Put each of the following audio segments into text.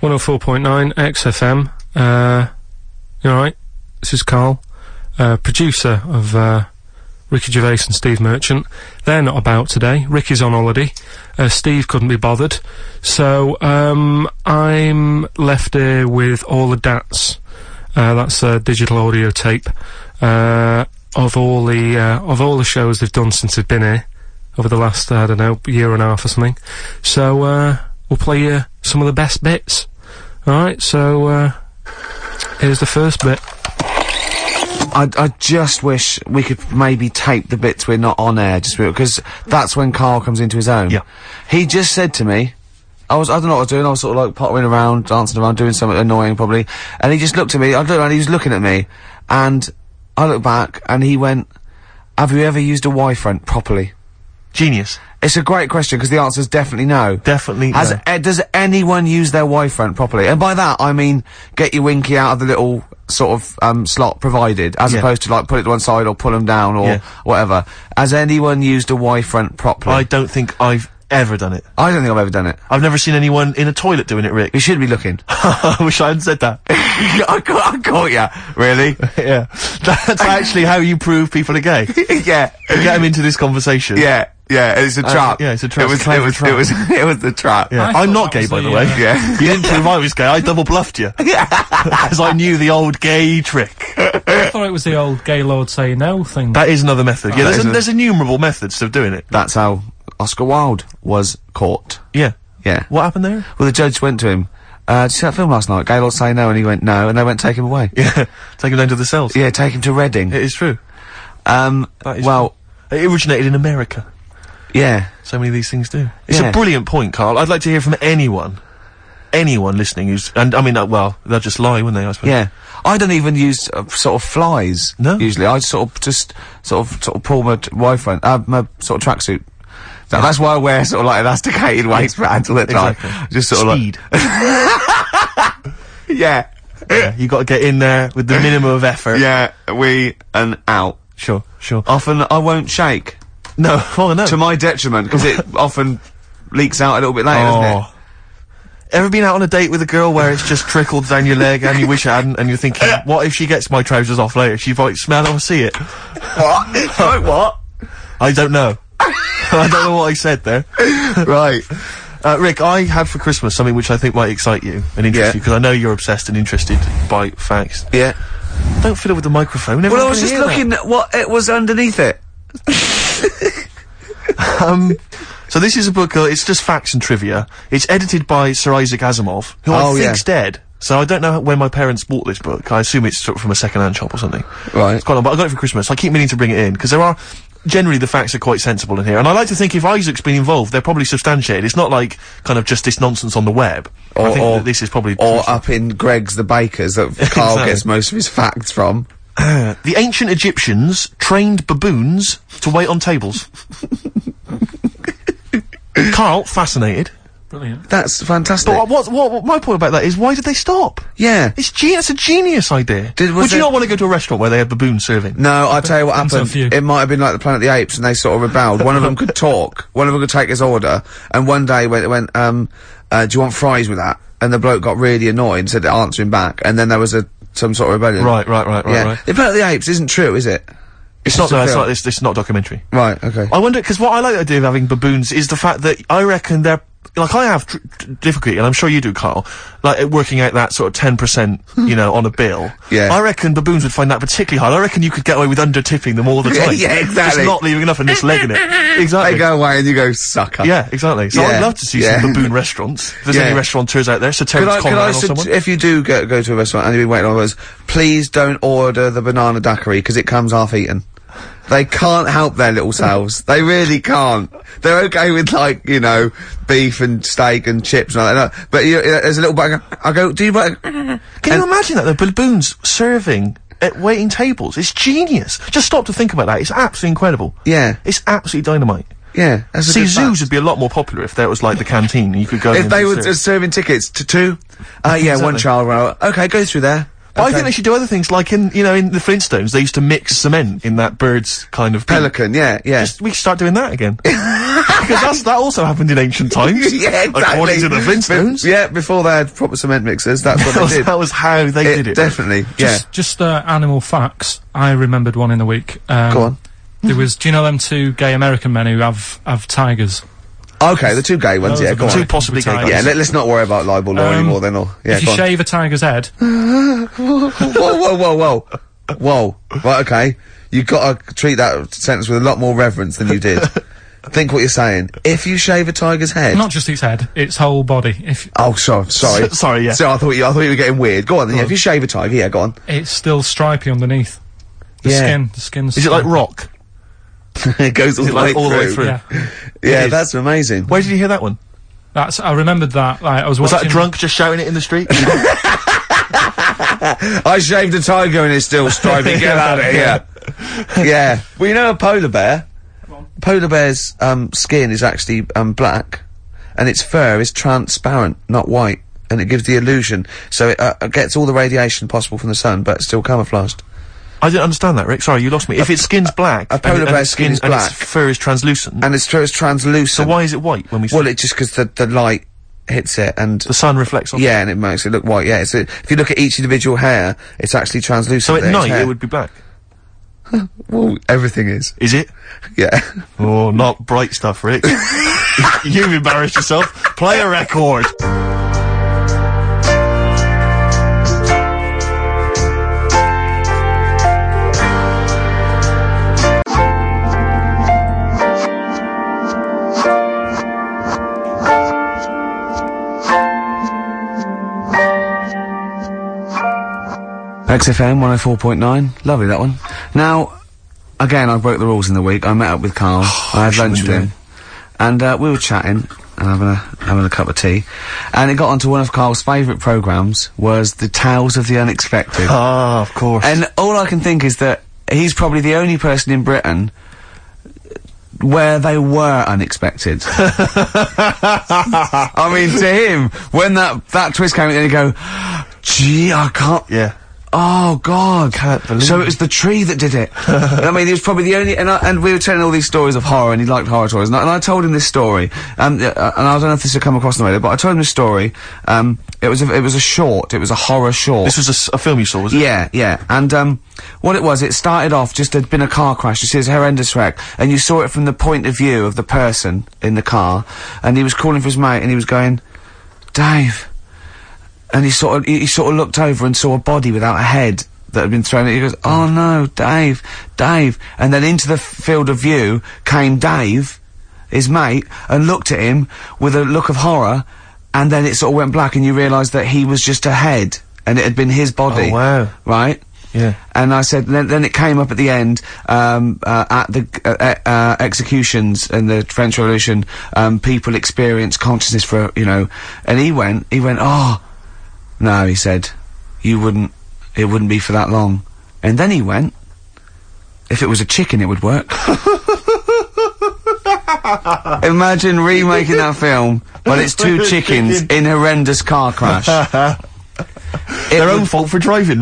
104.9 XFM. You alright? This is Carl, producer of Ricky Gervais and Steve Merchant. They're not about today. Ricky's on holiday. Steve couldn't be bothered. So, I'm left here with all the DATs. That's a digital audio tape, of all the shows they've done since they've been here over the last, I don't know, year and a half or something. So, we'll play you some of the best bits. Alright, so, here's the first bit. I just wish we could maybe tape the bits we're not on air, just because that's when Carl comes into his own. Yeah. He just said to me, I don't know what I was doing, I was sort of like pottering around, dancing around, doing something annoying probably, and he just looked at me, I looked around, he was looking at me, and I looked back, and he went, have you ever used a Y-front properly? Genius. It's a great question, because the answer's definitely no. Definitely no. Does anyone use their Y-front properly? And by that, I mean, get your winky out of the little sort of, slot provided, as opposed to, like, put it to one side or pull them down or whatever. Has anyone used a Y-front properly? I don't think I've ever done it. I don't think I've ever done it. I've never seen anyone in a toilet doing it, Rick. You should be looking. I wish I hadn't said that. I caught ya. Really? Yeah. That's actually how you prove people are gay. Yeah. You get them into this conversation. Yeah. Yeah, it's a trap. Yeah, it's a trap. It was the trap. Yeah. I'm not gay, by the way. Yeah. You didn't prove I was gay, I double bluffed you. As I knew the old gay trick. I thought it was the old gay lord say no thing. That is another method. Yeah, there's innumerable methods of doing it. That's how Oscar Wilde was caught. Yeah. Yeah. What happened there? Well, the judge went to him, did you see that film last night? Gay Lord Say No, and he went, no, and they went, take him away. Yeah. Take him down to the cells. Yeah, take him to Reading. It is true. Well... True. It originated in America. Yeah. So many of these things do. It's a brilliant point, Carl. I'd like to hear from anyone listening who's, and I mean, well, they'll just lie, wouldn't they, I suppose? Yeah. I don't even use, sort of flies. No. Usually. I sort of pull my Y-front, my sort of tracksuit. That's why I wear sort of like elasticated waistbands all the time. Exactly. Just sort Speed. of like... Yeah. Yeah, you gotta get in there with the minimum of effort. Yeah, and out. Sure. Often I won't shake. No, oh no. To my detriment, because it often leaks out a little bit later, doesn't it? Ever been out on a date with a girl where it's just trickled down your leg and you wish it hadn't, and you're thinking, what if she gets my trousers off later? She might smell or see it. What? Like what? I don't know. I don't know what I said there. Right. Rick, I had for Christmas something which I think might excite you and interest you, because I know you're obsessed and interested by facts. Yeah. Don't fiddle with the microphone. Well, I was just looking at what it was underneath it. So this is a book, it's just facts and trivia. It's edited by Sir Isaac Asimov, who I think's dead. So I don't know when my parents bought this book. I assume it's sort of from a second-hand shop or something. Right. It's quite long, but I got it for Christmas. I keep meaning to bring it in, because generally the facts are quite sensible in here. And I like to think if Isaac's been involved, they're probably substantiated. It's not like, kind of just this nonsense on the web. I think that this is probably... Or up in Greg's the Baker's that Carl gets most of his facts from. The ancient Egyptians trained baboons to wait on tables. Carl, fascinated. Brilliant. That's fantastic. But what my point about that is, why did they stop? Yeah. It's a genius idea. Would you not want to go to a restaurant where they had baboons serving? No, I'll tell you what happened. It might have been like the Planet of the Apes and they sort of rebelled. One of them could talk, one of them could take his order, and one day went, do you want fries with that? And the bloke got really annoyed and said, answer him back, and then there was some sort of rebellion. Right. The Planet of the Apes isn't true, is it? It's not a documentary. Right, okay. I wonder, because what I like the idea of having baboons is the fact that I reckon they're, like, I have difficulty, and I'm sure you do, Carl, like, working out that sort of 10%, you know, on a bill. Yeah. I reckon baboons would find that particularly hard. I reckon you could get away with under-tipping them all the time. Yeah, exactly. Just not leaving enough and just legging it. Exactly. They go away and you go, sucker. Yeah, exactly. So I'd love to see some baboon restaurants. If there's any restaurateurs out there, so Terence Conran or someone. If you do go to a restaurant and you've been waiting on those, please don't order the banana daiquiri, because it comes half-eaten. They can't help their little selves. They really can't. They're okay with, like, you know, beef and steak and chips and all that. But there's a little bag. I go, do you... Can you imagine that? The baboons serving at waiting tables. It's genius. Just stop to think about that. It's absolutely incredible. Yeah. It's absolutely dynamite. Yeah. See, zoos would be a lot more popular if there was, like, the canteen and you could go in. If they were serving tickets to two? Yeah, exactly. One child. Okay, go through there. But I think they should do other things, like in the Flintstones, they used to mix cement in that bird's kind of pelican, yeah. We should start doing that again. Because that also happened in ancient times. Yeah, exactly. According to the Flintstones. Before they had proper cement mixers, that's what they did. That was how they did it. Definitely, Just animal facts. I remembered one in the week. Go on. There was, do you know them two gay American men who have tigers? Okay, the two gay ones, go on. Two possibly gay guys. Yeah, let's not worry about libel law anymore then, if you shave a tiger's head... Whoa. Right, okay. You've got to treat that sentence with a lot more reverence than you did. Think what you're saying. If you shave a tiger's head... Not just its head, its whole body. Oh, sorry. Sorry, yeah. So I thought you were getting weird. Go on then, if you shave a tiger, go on. It's still stripy underneath. The skin's... Is it like rock? It goes all the way through. Yeah, that's amazing. Where did you hear that one? I remembered that, like, I was watching... Was that a drunk just shouting it in the street? I shaved a tiger and it's still stripy, get out of here. Yeah. Well, you know a polar bear? Polar bear's, skin is actually, black, and its fur is transparent, not white, and it gives the illusion, so it gets all the radiation possible from the sun, but it's still camouflaged. I didn't understand that, Rick. Sorry, you lost me. If its skin's black, a polar bear's skin is black, and its fur is translucent, and its fur is translucent. So why is it white when we see Well, it's just because the light hits it and the sun reflects on it. Yeah, and it makes it look white. Yeah, so if you look at each individual hair, it's actually translucent. So at night it would be black. Well, everything is. Is it? Yeah. Oh, not bright stuff, Rick. You've embarrassed yourself. Play a record. XFM 104.9. Lovely, that one. Now, again, I broke the rules in the week. I met up with Carl. I had lunch with him. And, we were chatting and having a cup of tea. And it got onto one of Carl's favourite programmes, was the Tales of the Unexpected. Ah, of course. And all I can think is that he's probably the only person in Britain where they were unexpected. I mean, to him, when that twist came in, and he'd go, gee, I can't... Yeah. Oh, God. Can't believe So it was the tree that did it. I mean, he was probably the only... And we were telling all these stories of horror, and he liked horror stories. And I told him this story. And I don't know if this had come across the radio, but I told him this story. It was a short. It was a horror short. This was a film you saw, was it? Yeah. And, what it was, it started off, just there'd been a car crash. You see, it's a horrendous wreck. And you saw it from the point of view of the person in the car. And he was calling for his mate, and he was going, Dave... And he sort of looked over and saw a body without a head that had been thrown at. He goes, oh no, Dave. And then into the field of view came Dave, his mate, and looked at him with a look of horror, and then it sort of went black, and you realised that he was just a head, and it had been his body. Oh, wow. Right? Yeah. And I said, then it came up at the end, at the, executions in the French Revolution, people experience consciousness for, and he went, oh, no, he said, it wouldn't be for that long. And then he went, if it was a chicken, it would work. Imagine remaking that film, but it's two chickens in horrendous car crash. Their own fault for driving.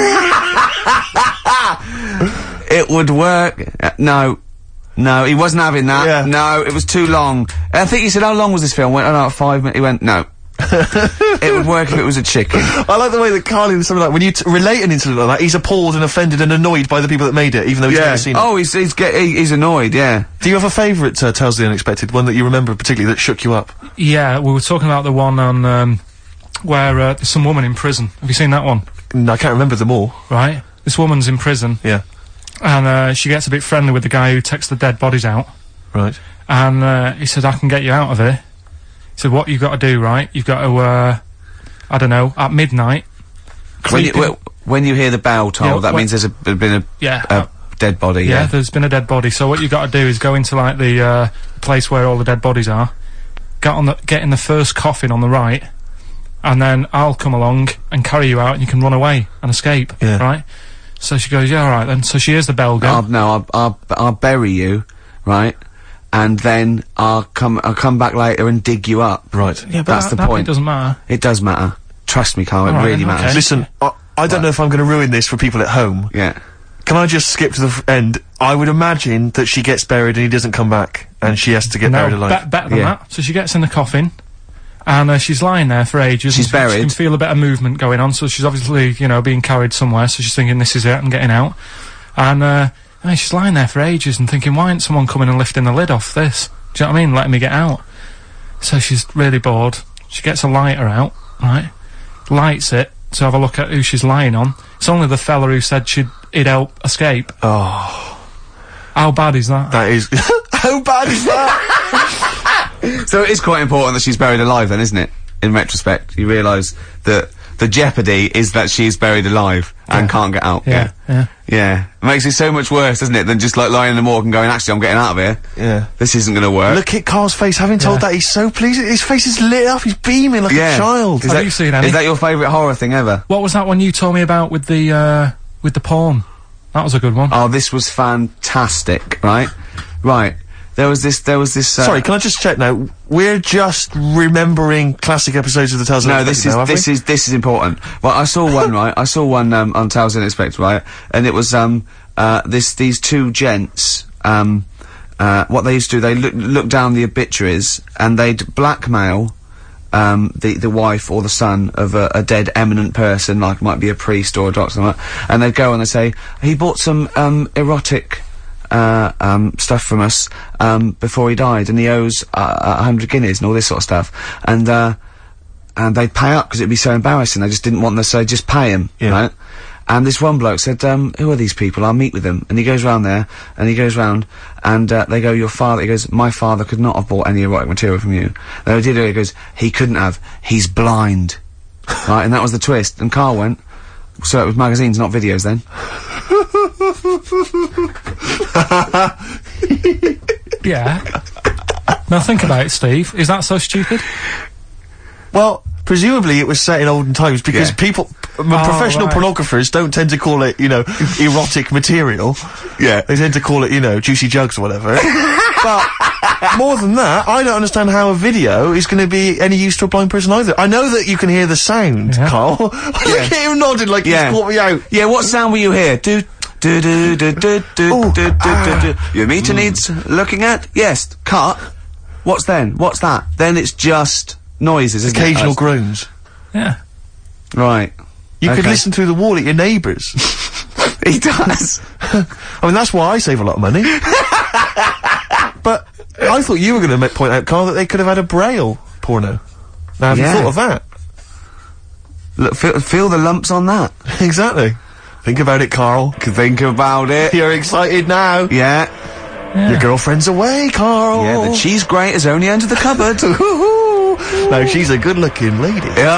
It would work. No, he wasn't having that. Yeah. No, it was too long. I think he said, how long was this film? I went, oh, 5 minutes. He went, no. It would work if it was a chicken. I like the way that Carly was something like, when you relate an incident like that, he's appalled and offended and annoyed by the people that made it, even though he's never seen it. Oh, he's annoyed, yeah. Do you have a favourite, Tales of the Unexpected, one that you remember particularly that shook you up? Yeah, we were talking about the one on, where, there's some woman in prison. Have you seen that one? No, I can't remember them all. Right. This woman's in prison. Yeah. And, she gets a bit friendly with the guy who takes the dead bodies out. Right. And, he said, I can get you out of here. He said, what you've got to do, right? You've got to, I don't know, at midnight... When you hear the bell toll, that means there's been a dead body, yeah, there's been a dead body. So what you've got to do is go into, like, the, place where all the dead bodies are, get in the first coffin on the right, and then I'll come along and carry you out, and you can run away and escape, right? So she goes, yeah, alright then. So she hears the bell go. I'll bury you, right? And then I'll come back later and dig you up. Right. Yeah, but that's the point. It doesn't matter. It does matter. Trust me, Carl, it really matters. Listen, I don't know if I'm going to ruin this for people at home. Yeah. Can I just skip to the end? I would imagine that she gets buried and he doesn't come back, and she has to get buried alive. Better than that. So she gets in the coffin, and she's lying there for ages. She's buried. She can feel a bit of movement going on, so she's obviously, you know, being carried somewhere, so she's thinking this is it, I'm getting out. And she's lying there for ages and thinking, why isn't someone coming and lifting the lid off this? Do you know what I mean? Letting me get out. So she's really bored. She gets a lighter out, right? Lights it to have a look at who she's lying on. It's only the fella who said he'd help escape. Oh. How bad is that? That is... How bad is that? So it is quite important that she's buried alive then, isn't it? In retrospect, you realise that the jeopardy is that she's buried alive and can't get out. Yeah. It makes it so much worse, doesn't it, than just like lying in the morgue and going, actually, I'm getting out of here. Yeah. This isn't gonna work. Look at Carl's face. Having told that, he's so pleased. His face is lit up. He's beaming like a child. Have you seen any? Is that your favourite horror thing ever? What was that one you told me about with the porn? That was a good one. Oh, this was fantastic, right? Right. There was this, Sorry, can I just check now? We're just remembering classic episodes of the Tales Unexpected now, this is important. Well, I saw one, right? I saw one, on Tales Unexpected, right? And it was, these two gents, what they used to do, they look down the obituaries, and they'd blackmail, the wife or the son of a dead eminent person, like might be a priest or a doctor, or something like that, and they'd go and they'd say, he bought some, erotic, stuff from us, before he died, and he owes, 100 guineas and all this sort of stuff. And they'd pay up because it'd be so embarrassing. They just didn't want to say, just pay him, right? And this one bloke said, who are these people? I'll meet with them. And he goes round there, and he goes round, and, they go, your father, he goes, my father could not have bought any erotic material from you. They did it, he goes, he couldn't have, he's blind. Right, and that was the twist. And Carl went, so it was magazines, not videos then. Yeah. Now think about it, Steve. Is that so stupid? Well, presumably it was set in olden times because people, professional pornographers don't tend to call it, you know, erotic material. Yeah. They tend to call it, you know, juicy jugs or whatever. But more than that, I don't understand how a video is going to be any use to a blind person either. I know that you can hear the sound, Carl. Look at him nodding like he's caught me out. Yeah, what sound were you hear? Your meter needs looking at? Yes. Cut. What's then? What's that? Then it's just noises, isn't it? Occasional groans. Yeah. Right. You could listen through the wall at your neighbours. He does. I mean, that's why I save a lot of money. But I thought you were going to point out, Carl, that they could have had a Braille porno. Now, have you thought of that? Look, feel the lumps on that. Exactly. Think about it, Carl. Think about it. You're excited now. Yeah. Your girlfriend's away, Carl. Yeah, the cheese grate has only entered the cupboard. No, she's a good-looking lady. Yeah.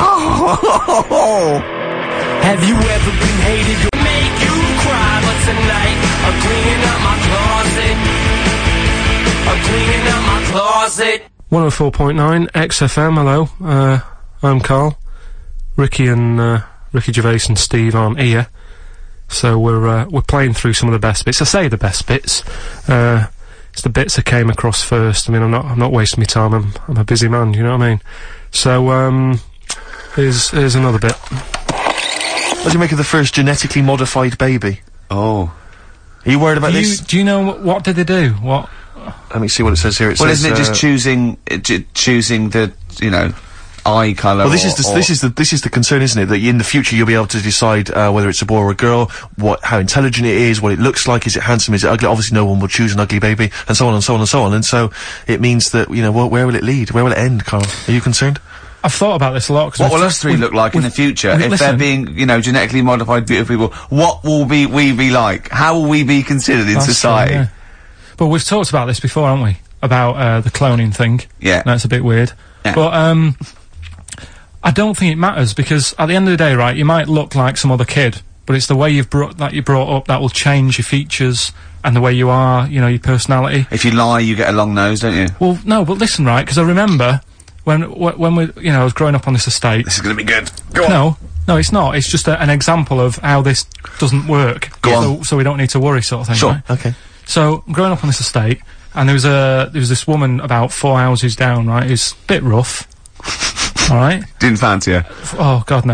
Have you ever been hated to make you cry? But tonight, I'm cleaning up my closet. 104.9 XFM, hello. I'm Carl. Ricky Gervais and Steve aren't here. So we're playing through some of the best bits. I say the best bits. It's the bits that came across first. I mean, I'm not wasting my time. I'm a busy man, you know what I mean? So, here's another bit. What do you make of the first genetically modified baby? Oh. Are you worried about this? Do you know what did they do? What? Let me see what it says here. It says, isn't it just choosing the, you know, eye colour? Well, this is the concern, isn't it? That in the future you'll be able to decide whether it's a boy or a girl, how intelligent it is, what it looks like, is it handsome, is it ugly? Obviously, no one will choose an ugly baby, and so on and so on and so on. And so it means that, you know, where will it lead? Where will it end, Carl? Are you concerned? I've thought about this a lot. What will us three look like in the future? If they're being, you know, genetically modified beautiful people, what will we be like? How will we be considered in society? True, yeah. But we've talked about this before, haven't we? About the cloning thing. Yeah. That's a bit weird. Yeah. But I don't think it matters, because at the end of the day, right, you might look like some other kid, but it's the way you're brought up that will change your features and the way you are, you know, your personality. If you lie, you get a long nose, don't you? Well, no, but listen, right, because I remember when we, you know, I was growing up on this estate. This is gonna be good. Go on. No, it's not. It's just an example of how this doesn't work. Go on. So we don't need to worry, sort of thing. Sure. Right? Okay. So, growing up on this estate, and there was this woman about 4 houses down, right, who's a bit rough. Alright? Didn't fancy her. Oh, God, no.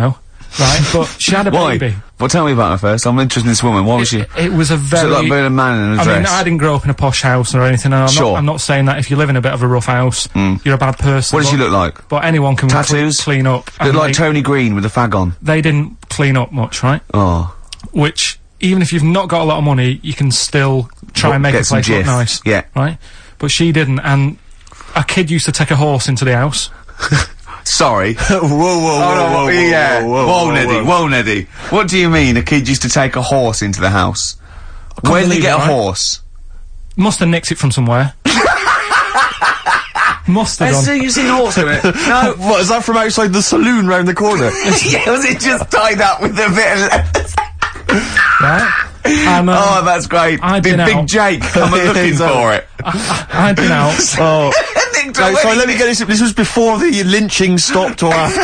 right? But she had a Why? baby. Well, tell me about her first. I'm interested in this woman. Why was she? It was a very... She looked like a man in a I dress. mean, I didn't grow up in a posh house or anything, and I'm not saying that if you live in a bit of a rough house, you're a bad person. What does she look like? But anyone can Tattoos? clean up. Look and like Tony Green with a fag on. They didn't clean up much, right? Oh. Which, even if you've not got a lot of money, you can still try and make Get a some place look jiff. nice. Yeah. Right? But she didn't, and a kid used to take a horse into the house. Sorry. whoa, Yeah. Whoa, Neddy. whoa. Whoa, Neddy. What do you mean a kid used to take a horse into the house? Where did he believe get it, a right? horse? Must have nicked it from somewhere. Must have done. You seen a horse in it? No. What, is that from outside the saloon round the corner? Yeah, was it just tied up with a bit of... Right? And, Oh, that's great. I'd Big been out. Jake coming looking Exactly. for it. I'd been out. Oh. Nicked No, away. sorry, let me get this. This was before the lynching stopped or after.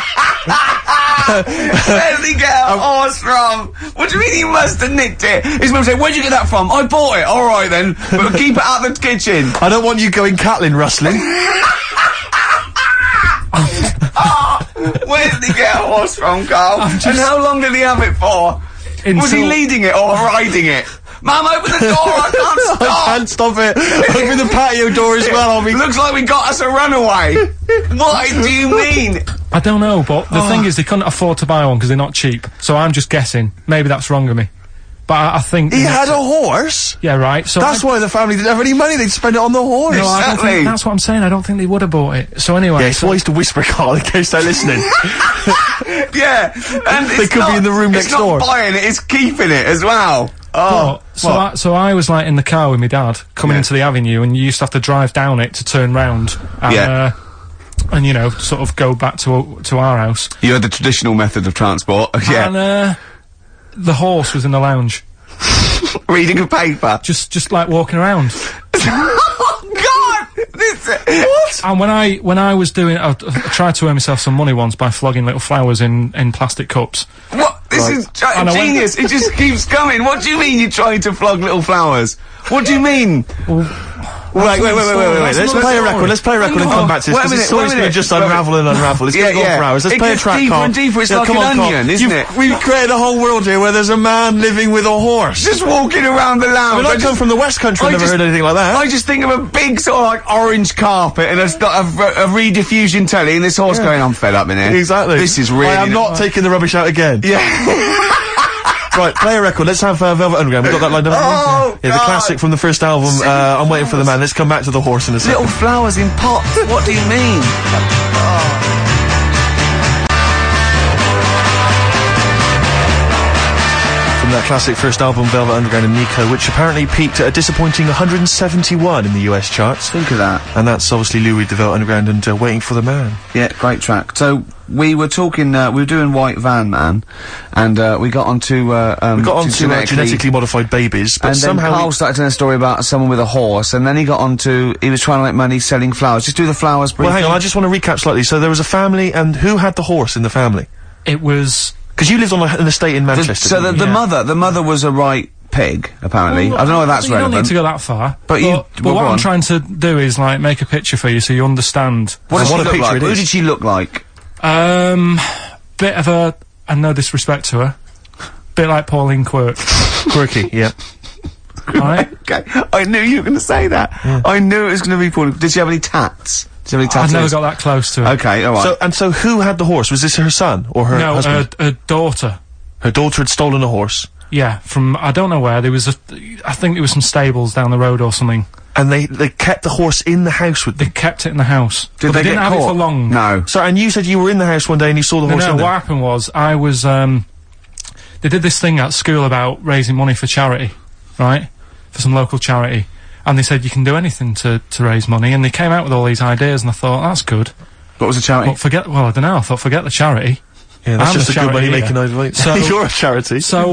Where did he get a horse from? What do you mean he must have nicked it? His mum said, where'd you get that from? I bought it. Alright then. But keep it out of the kitchen. I don't want you going Catlin rustling. Where did he get a horse from, Carl? And how long did he have it for? Was he Until- leading it or riding it? Mum, open the door, I can't I stop! can't stop it. Open the patio door as well. I'll be. Looks like we got us a runaway. What do you mean? I don't know, but the thing is, they couldn't afford to buy one because they're not cheap. So I'm just guessing. Maybe that's wrong of me. But I think... He had a horse. Yeah, right. So That's why the family didn't have any money. They'd spend it on the horse. No, I don't Exactly. think, that's what I'm saying. I don't think they would have bought it. So anyway... Yeah, it's wise to whisper, Carl, in case they're listening. Yeah, and They it's could be in the room next It's door. not buying it, it's keeping it as well. Oh, So I was like in the car with my dad coming into the avenue, and you used to have to drive down it to turn round. And, Yeah. and you know, sort of go back to our house. you had the traditional method of transport. Yeah, And the horse was in the lounge, reading a paper. just like walking around. Oh God! What? And when I was doing, I tried to earn myself some money once by flogging little flowers in plastic cups. What? This is And I went- genius. It just keeps coming. What do you mean you're trying to flog little flowers? What do you mean? Wait. That's Let's another play a story. record. Let's play a record and come back to this. Wait a Because minute, this story's wait a going to minute. just Wait a unravel and unravel. It's going to go for hours. Let's It play a gets track, deeper Carl. and deeper. It's like come an on, Carl. onion, isn't it? We've created a whole world here where there's a man living with a horse. Just walking around the lounge. I come from the West Country. I've never heard anything like that. I just think of a big sort of like orange carpet and a rediffusion telly and this horse going, I'm fed up in here. Exactly. This is really... I am not taking the rubbish out again. Yeah. Right, play a record. Let's have Velvet Underground. We've got that lined up. Oh, yeah, the God. classic from the first album. I'm waiting for the man. Let's come back to the horse in a second. Little flowers in pots. What do you mean? From that classic first album, Velvet Underground and Nico, which apparently peaked at a disappointing 171 in the US charts. Think of that. And that's obviously Lou Reed, the Velvet Underground, and Waiting for the Man. Yeah, great track. So we were talking, we were doing White Van Man, and we got onto We got on to genetically modified babies, but and then somehow Carl started telling a story about someone with a horse, and then he got onto, he was trying to make money selling flowers. Just do the flowers briefly. Well, hang on, I just want to recap slightly. So there was a family, and who had the horse in the family? It was... Because you lived on an estate in Manchester. So didn't you? the mother was a right pig, apparently. I don't know if that's you relevant. don't need to go that far. But But well, what go I'm on. trying to do is like make a picture for you so you understand. What does What she a look picture like? it Who is. did she look like? Bit of a, and no disrespect to her, bit like Pauline Quirk, Quirky, yeah. right? Okay, I knew you were going to say that. I knew it was going to be Paul. Did she have any tats? Did she have any I've tattoos? never got that close to her. Okay, alright. So who had the horse? Was this her son or her No, husband? her daughter. Her daughter had stolen a horse, Yeah, from, I don't know where, there was I think there was some stables down the road or something. and they kept the horse in the house with They them. kept it in the house. Did but they didn't get have caught? it for long. No. So, and you said you were in the house one day and you saw the No, horse no, in what there. happened was, I was, they did this thing at school about raising money for charity, right? For some local charity. And they said you can do anything to raise money, and they came out with all these ideas, and I thought, that's good. What was the charity? But I don't know, I thought, forget the charity. Yeah, that's I'm just the a good charity money making here. idea. So- You're a charity. So,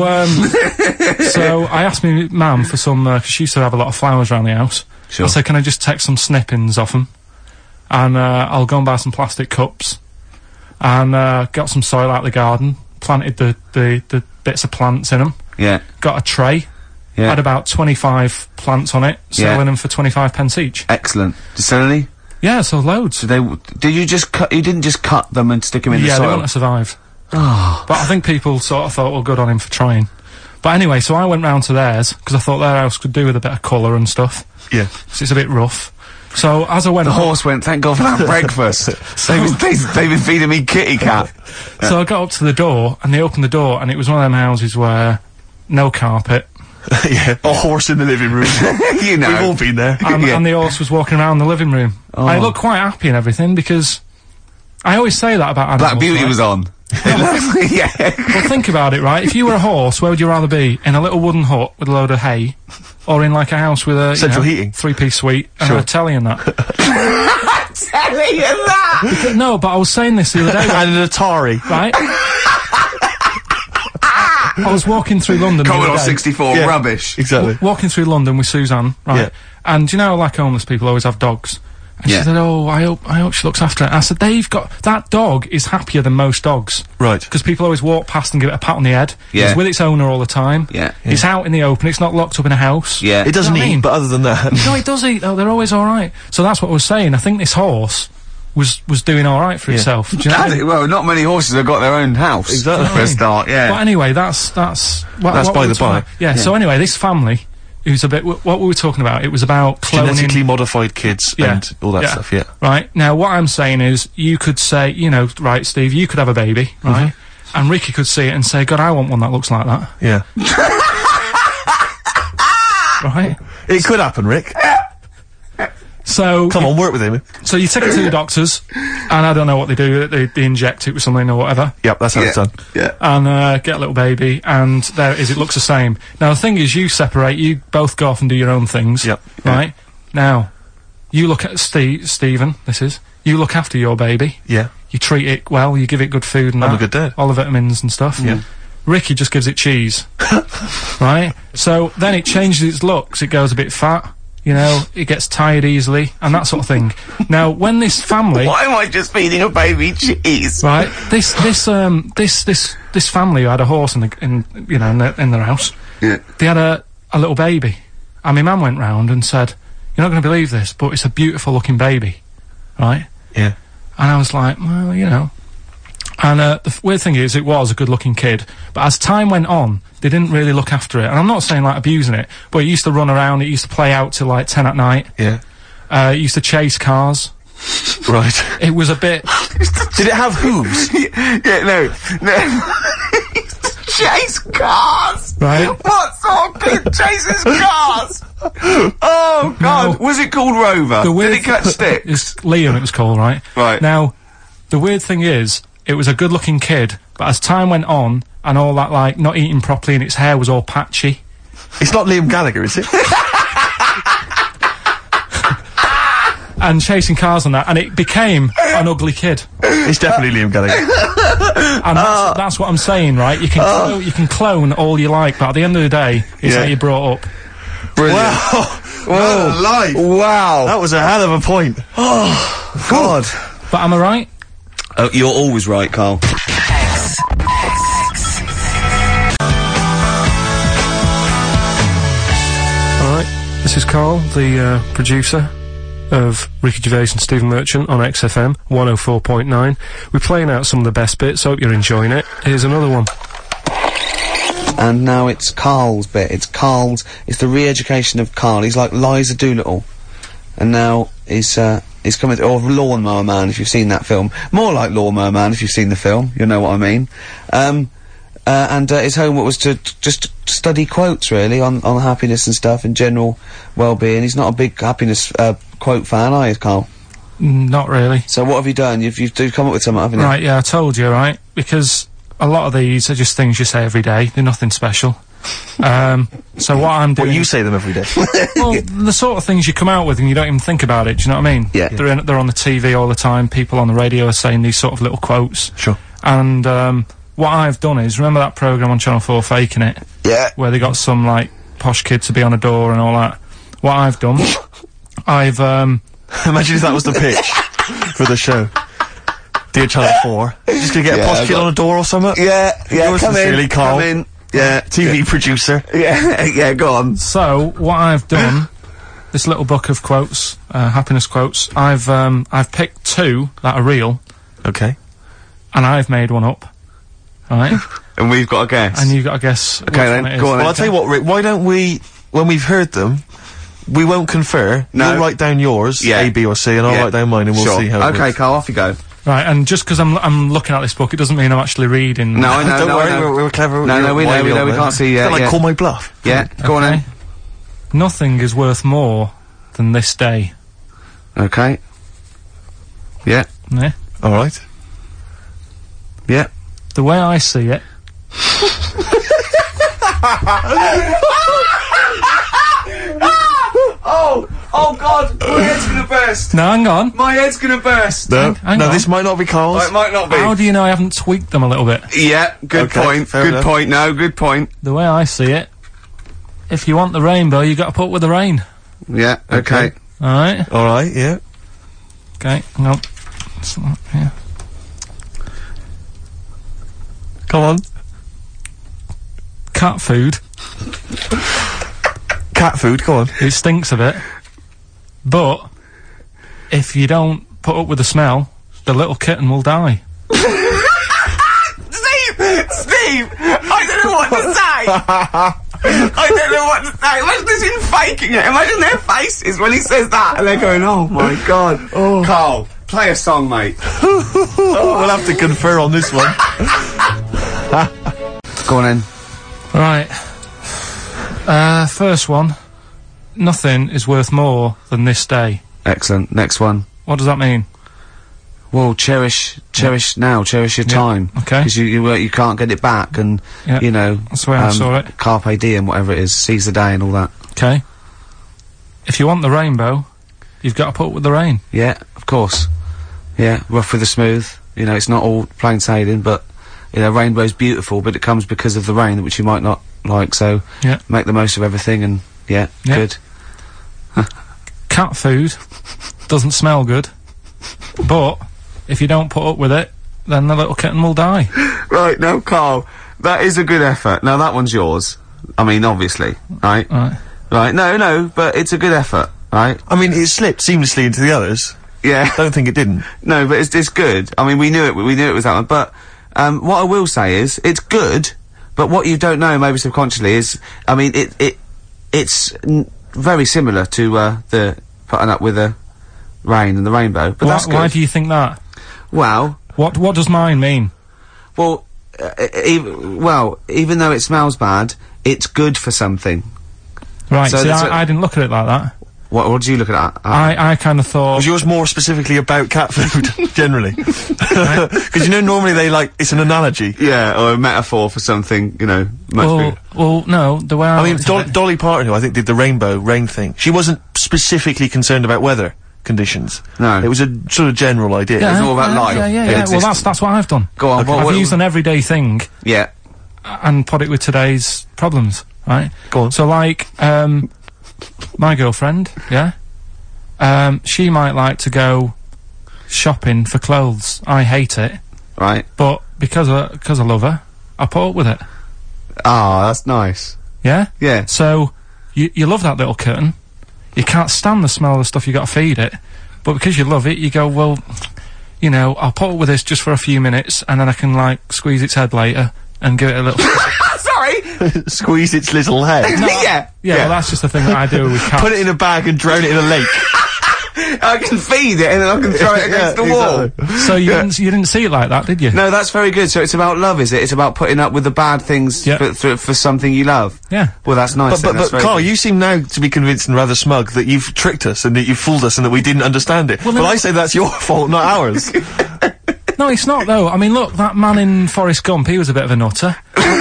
so I asked me mum for some, 'cause she used to have a lot of flowers around the house. Sure. I said, can I just take some snippings off them? And, I'll go and buy some plastic cups. And, got some soil out of the garden, planted the bits of plants in them, Yeah. got a tray, Yeah. had about 25 plants on it, selling them for 25 pence each. Excellent. Did you sell any? Yeah, so loads. Did you just cut, you didn't just cut them and stick them in the Yeah, they soil? want to survive. But I think people sort of thought, well, good on him for trying. But anyway, so I went round to theirs, because I thought their house could do with a bit of colour and stuff. Yeah. So it's a bit rough. So as I went The horse went, thank God for that breakfast. They've been feeding me kitty cat. So I got up to the door, and they opened the door, and it was one of them houses where no carpet, Yeah. A horse in the living room. You know. We've all been there. and the horse was walking around the living room. I looked quite happy and everything, because I always say that about animals. Black Beauty right? was on. Yeah. Well, think about it, right? If you were a horse, where would you rather be? In a little wooden hut with a load of hay, or in like a house with a Central heating. 3-piece suite and Sure. a telly and that? Telling you that! No, but I was saying this the other day, And an Atari. right? I was walking through London the Commodore other day, 64, Yeah. rubbish. Exactly. walking through London with Suzanne, right? Yeah. And you know, like homeless people always have dogs. And Yeah. she said, "Oh, I hope she looks after it." I said, that dog is happier than most dogs. Right. Because people always walk past and give it a pat on the head. Yeah. It's with its owner all the time. Yeah. It's out in the open. It's not locked up in a house. Yeah. It doesn't You know what I eat, mean? but other than that. No, it does eat though. They're always all right. So that's what I was saying. I think this horse was doing all right for itself. Do you know what I mean? Well, not many horses have got their own house. Exactly. For a start, yeah. But anyway, that's That's what by we were the talking by. about. Yeah. So anyway, this family, who's a bit. What we were talking about, it was about cloning. Genetically modified kids Yeah. and all that stuff, yeah. Right. Now, what I'm saying is, you could say, you know, right, Steve, you could have a baby, right? And Ricky could see it and say, God, I want one that looks like that. Yeah. Right? It could happen, Rick. So, Come on, work with him. so you take it to the doctors, and I don't know what they do, they inject it with something or whatever, Yep, that's how it's done. Yeah. and get a little baby, and there it is, it looks the same. Now, the thing is, you separate, you both go off and do your own things. Yep. Right? Now, you look at Stephen, you look after your baby. Yeah. You treat it well, you give it good food and I'm a that, good dad. all the vitamins and stuff. Yeah. Ricky just gives it cheese. Right? So then it changes its looks, it goes a bit fat, you know, it gets tired easily, and that sort of thing. Now, when this family... Why am I just feeding a baby cheese? Right? This family who had a horse in their house, Yeah. they had a little baby. And my mum went round and said, "You're not going to believe this, but it's a beautiful looking baby." Right? Yeah. And I was like, well, you know. And the weird thing is, it was a good-looking kid, but as time went on, they didn't really look after it. And I'm not saying, like, abusing it, but it used to run around, it used to play out till, like, 10 at night. Yeah. It used to chase cars. Right. It was a bit... Did it have hooves? Yeah, no. Chase cars! Right? What sort of kid chases cars? Oh, God. No. Was it called Rover? The weird Did it catch sticks? It's Liam, it was called, right? Right. Now, the weird thing is, it was a good-looking kid, but as time went on, and all that, like, not eating properly and its hair was all patchy... It's not Liam Gallagher, is it? and chasing cars and that, and it became an ugly kid. It's definitely Liam Gallagher. And that's what I'm saying, right? You can clone all you like, but at the end of the day, it's Yeah. how you're brought up. Brilliant. Whoa. Life. Wow. That was a hell of a point. God. But am I right? Oh, you're always right, Carl. Alright, this is Carl, the producer of Ricky Gervais and Stephen Merchant on XFM 104.9. We're playing out some of the best bits, hope you're enjoying it. Here's another one. And now it's Carl's bit. It's the re-education of Carl. He's like Liza Doolittle. And now he's coming, or Lawnmower Man, if you've seen that film. More like Lawnmower Man, if you've seen the film. You'll know what I mean. And his homework was to just study quotes, really, on happiness and stuff, and general well-being. He's not a big happiness, quote fan, are you, Carl? Not really. So what have you done? You've come up with something, haven't you? Right, yeah, I told you, right? Because a lot of these are just things you say every day. They're nothing special. So what I'm doing... Well, you say them every day. Well, the sort of things you come out with and you don't even think about it, do you know what I mean? Yeah. They're on the TV all the time, people on the radio are saying these sort of little quotes. Sure. And, what I've done is, remember that programme on Channel 4, Faking It? Yeah. Where they got some, like, posh kid to be on a door and all that. What I've done, I've, Imagine if that was the pitch for the show. Dear Channel 4. Just gonna get a Yeah, posh kid on a door or something? Yeah, Yours come sincerely, in, Carl. come in. Yeah. TV producer. Yeah, go on. so, what I've done, this little book of quotes, happiness quotes, I've picked two that are real, Okay. and I've made one up. right? And we've got a guess. And you've got to guess. Okay, then, one it is. go on. Well, I'll tell you what, Rick, why don't we, when we've heard them, we won't confer. No. You'll write down yours, Yeah. A, B or C, and I'll Yeah. write down mine and we'll Sure. see how it Okay, works. Carl, off you go. Right, and just because I'm looking at this book, it doesn't mean I'm actually reading. No, I know, Don't no, worry, I know. we're clever. No, no, we know, we wily can't see, Don't, like, yeah. call my bluff. Yeah, go on Okay. then. Nothing is worth more than this day. Okay. Yeah, Yeah? Alright. yeah. The way I see it, Oh God, my head's gonna burst. now hang on. My head's gonna burst. No, hang no, on. this might not be Carl's. It might not be. How do you know I haven't tweaked them a little bit? Yeah, good Okay, point. fair Good enough. point. No, good point. The way I see it, if you want the rainbow, you got to put with the rain. Yeah. Okay. Alright? Alright, yeah. Okay, hang on. It's not here. Come on. Cat food, Cat food, come on. it stinks a bit. But, if you don't put up with the smell, the little kitten will die. Steve, I don't know what to say. I don't know what to say. Imagine this in faking it. Imagine their faces when he says that, and they're going, "Oh my God." Oh. Carl, play a song, mate. We'll have to confer on this one. Go on then. Right. First one. Nothing is worth more than this day. Excellent. Next one. What does that mean? Well, cherish now, cherish your time. okay. Because you can't get it back, and Yeah, you know. that's the way I saw it. Carpe diem, whatever it is, seize the day and all that. Okay. If you want the rainbow, you've got to put up with the rain. Yeah, of course. Yeah, rough with the smooth. You know, it's not all plain sailing, but you know, rainbow's beautiful, but it comes because of the rain, which you might not like. So Yeah. make the most of everything, and yeah. Good. Cat food doesn't smell good, but if you don't put up with it, then the little kitten will die. Right, now, Carl, that is a good effort. Now that one's yours. I mean, obviously, right? Right. Right. No, but it's a good effort, right? I mean, it slipped seamlessly into the others. Yeah. Don't think it didn't. No, but it's good. I mean, we knew it was that one. But what I will say is, it's good. But what you don't know, maybe subconsciously, is, I mean, it's very similar to the putting up with the rain and the rainbow. But that's good. Why do you think that? Well, What does mine mean? well, even though it smells bad, it's good for something. Right, So see, that's I didn't look at it like that. What did you look at that? I kind of thought... Was yours more specifically about cat food, generally? Because you know, normally it's an analogy. Yeah, or a metaphor for something, you know, much bigger. well, no, the way I I mean, looked at it- Dolly Parton, who I think did the rainbow rain thing, she wasn't specifically concerned about weather conditions. No. It was a sort of general idea. It's all about life. Yeah, It well, exists. that's what I've done. Go on, I've used an everyday thing Yeah. and put it with today's problems, right? Go on. So, like, my girlfriend, yeah? She might like to go shopping for clothes. I hate it, Right. but because I love her, I put up with it, Ah, that's nice. yeah? Yeah. So, you love that little kitten, you can't stand the smell of the stuff you got to feed it, but because you love it, you go, well, you know, I'll put up with this just for a few minutes, and then I can, like, squeeze its head later and give it a little... Sorry. Squeeze its little head. Yeah. Yeah, well, that's just the thing that I do with cats. Put it in a bag and drown it in a lake. I can feed it and then I can throw it against the wall. exactly. So you didn't see it like that, did you? No, that's very good. So it's about love, is it? It's about putting up with the bad things Yeah. for something you love. Yeah. Well, that's nice. But that's very Carl, good. you seem now to be convinced and rather smug that you've tricked us and that you've fooled us and that we didn't understand it. Well, Well, no- I say that's your fault, not ours. No, it's not though. I mean, look, that man in Forrest Gump, he was a bit of a nutter.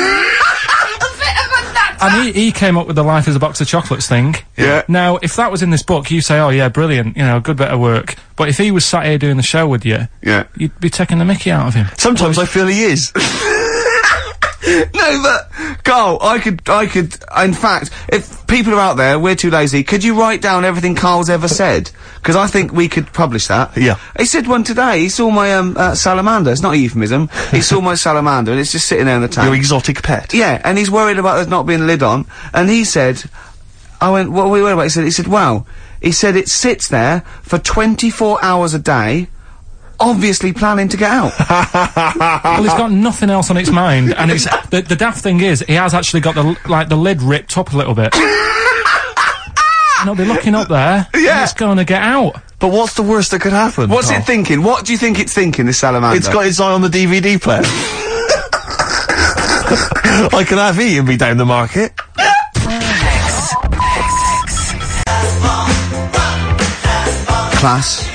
And he came up with the life as a box of chocolates thing. Yeah. Now, if that was in this book, you say, oh yeah, brilliant, you know, good bit of work. But if he was sat here doing the show with you, Yeah. you'd be taking the mickey out of him. Sometimes I feel he is. No, but Carl, I could. In fact, if people are out there, we're too lazy. Could you write down everything Carl's ever said? Because I think we could publish that. Yeah. He said one today. He saw my salamander. It's not a euphemism. He saw my salamander, and it's just sitting there in the tank. Your exotic pet. Yeah, and he's worried about there not being a lid on. And he said, I went, what are we worried about? He said, well, he said it sits there for 24 hours a day, obviously planning to get out. Well, he's got nothing else on his mind, and it's the daft thing is he has actually got the lid ripped up a little bit. And he'll be looking up there. Yeah. And it's going to get out. But what's the worst that could happen? What's Carl? it thinking? What do you think it's thinking, this salamander? It's got its eye on the DVD player. I can have Ian be down the market. Class.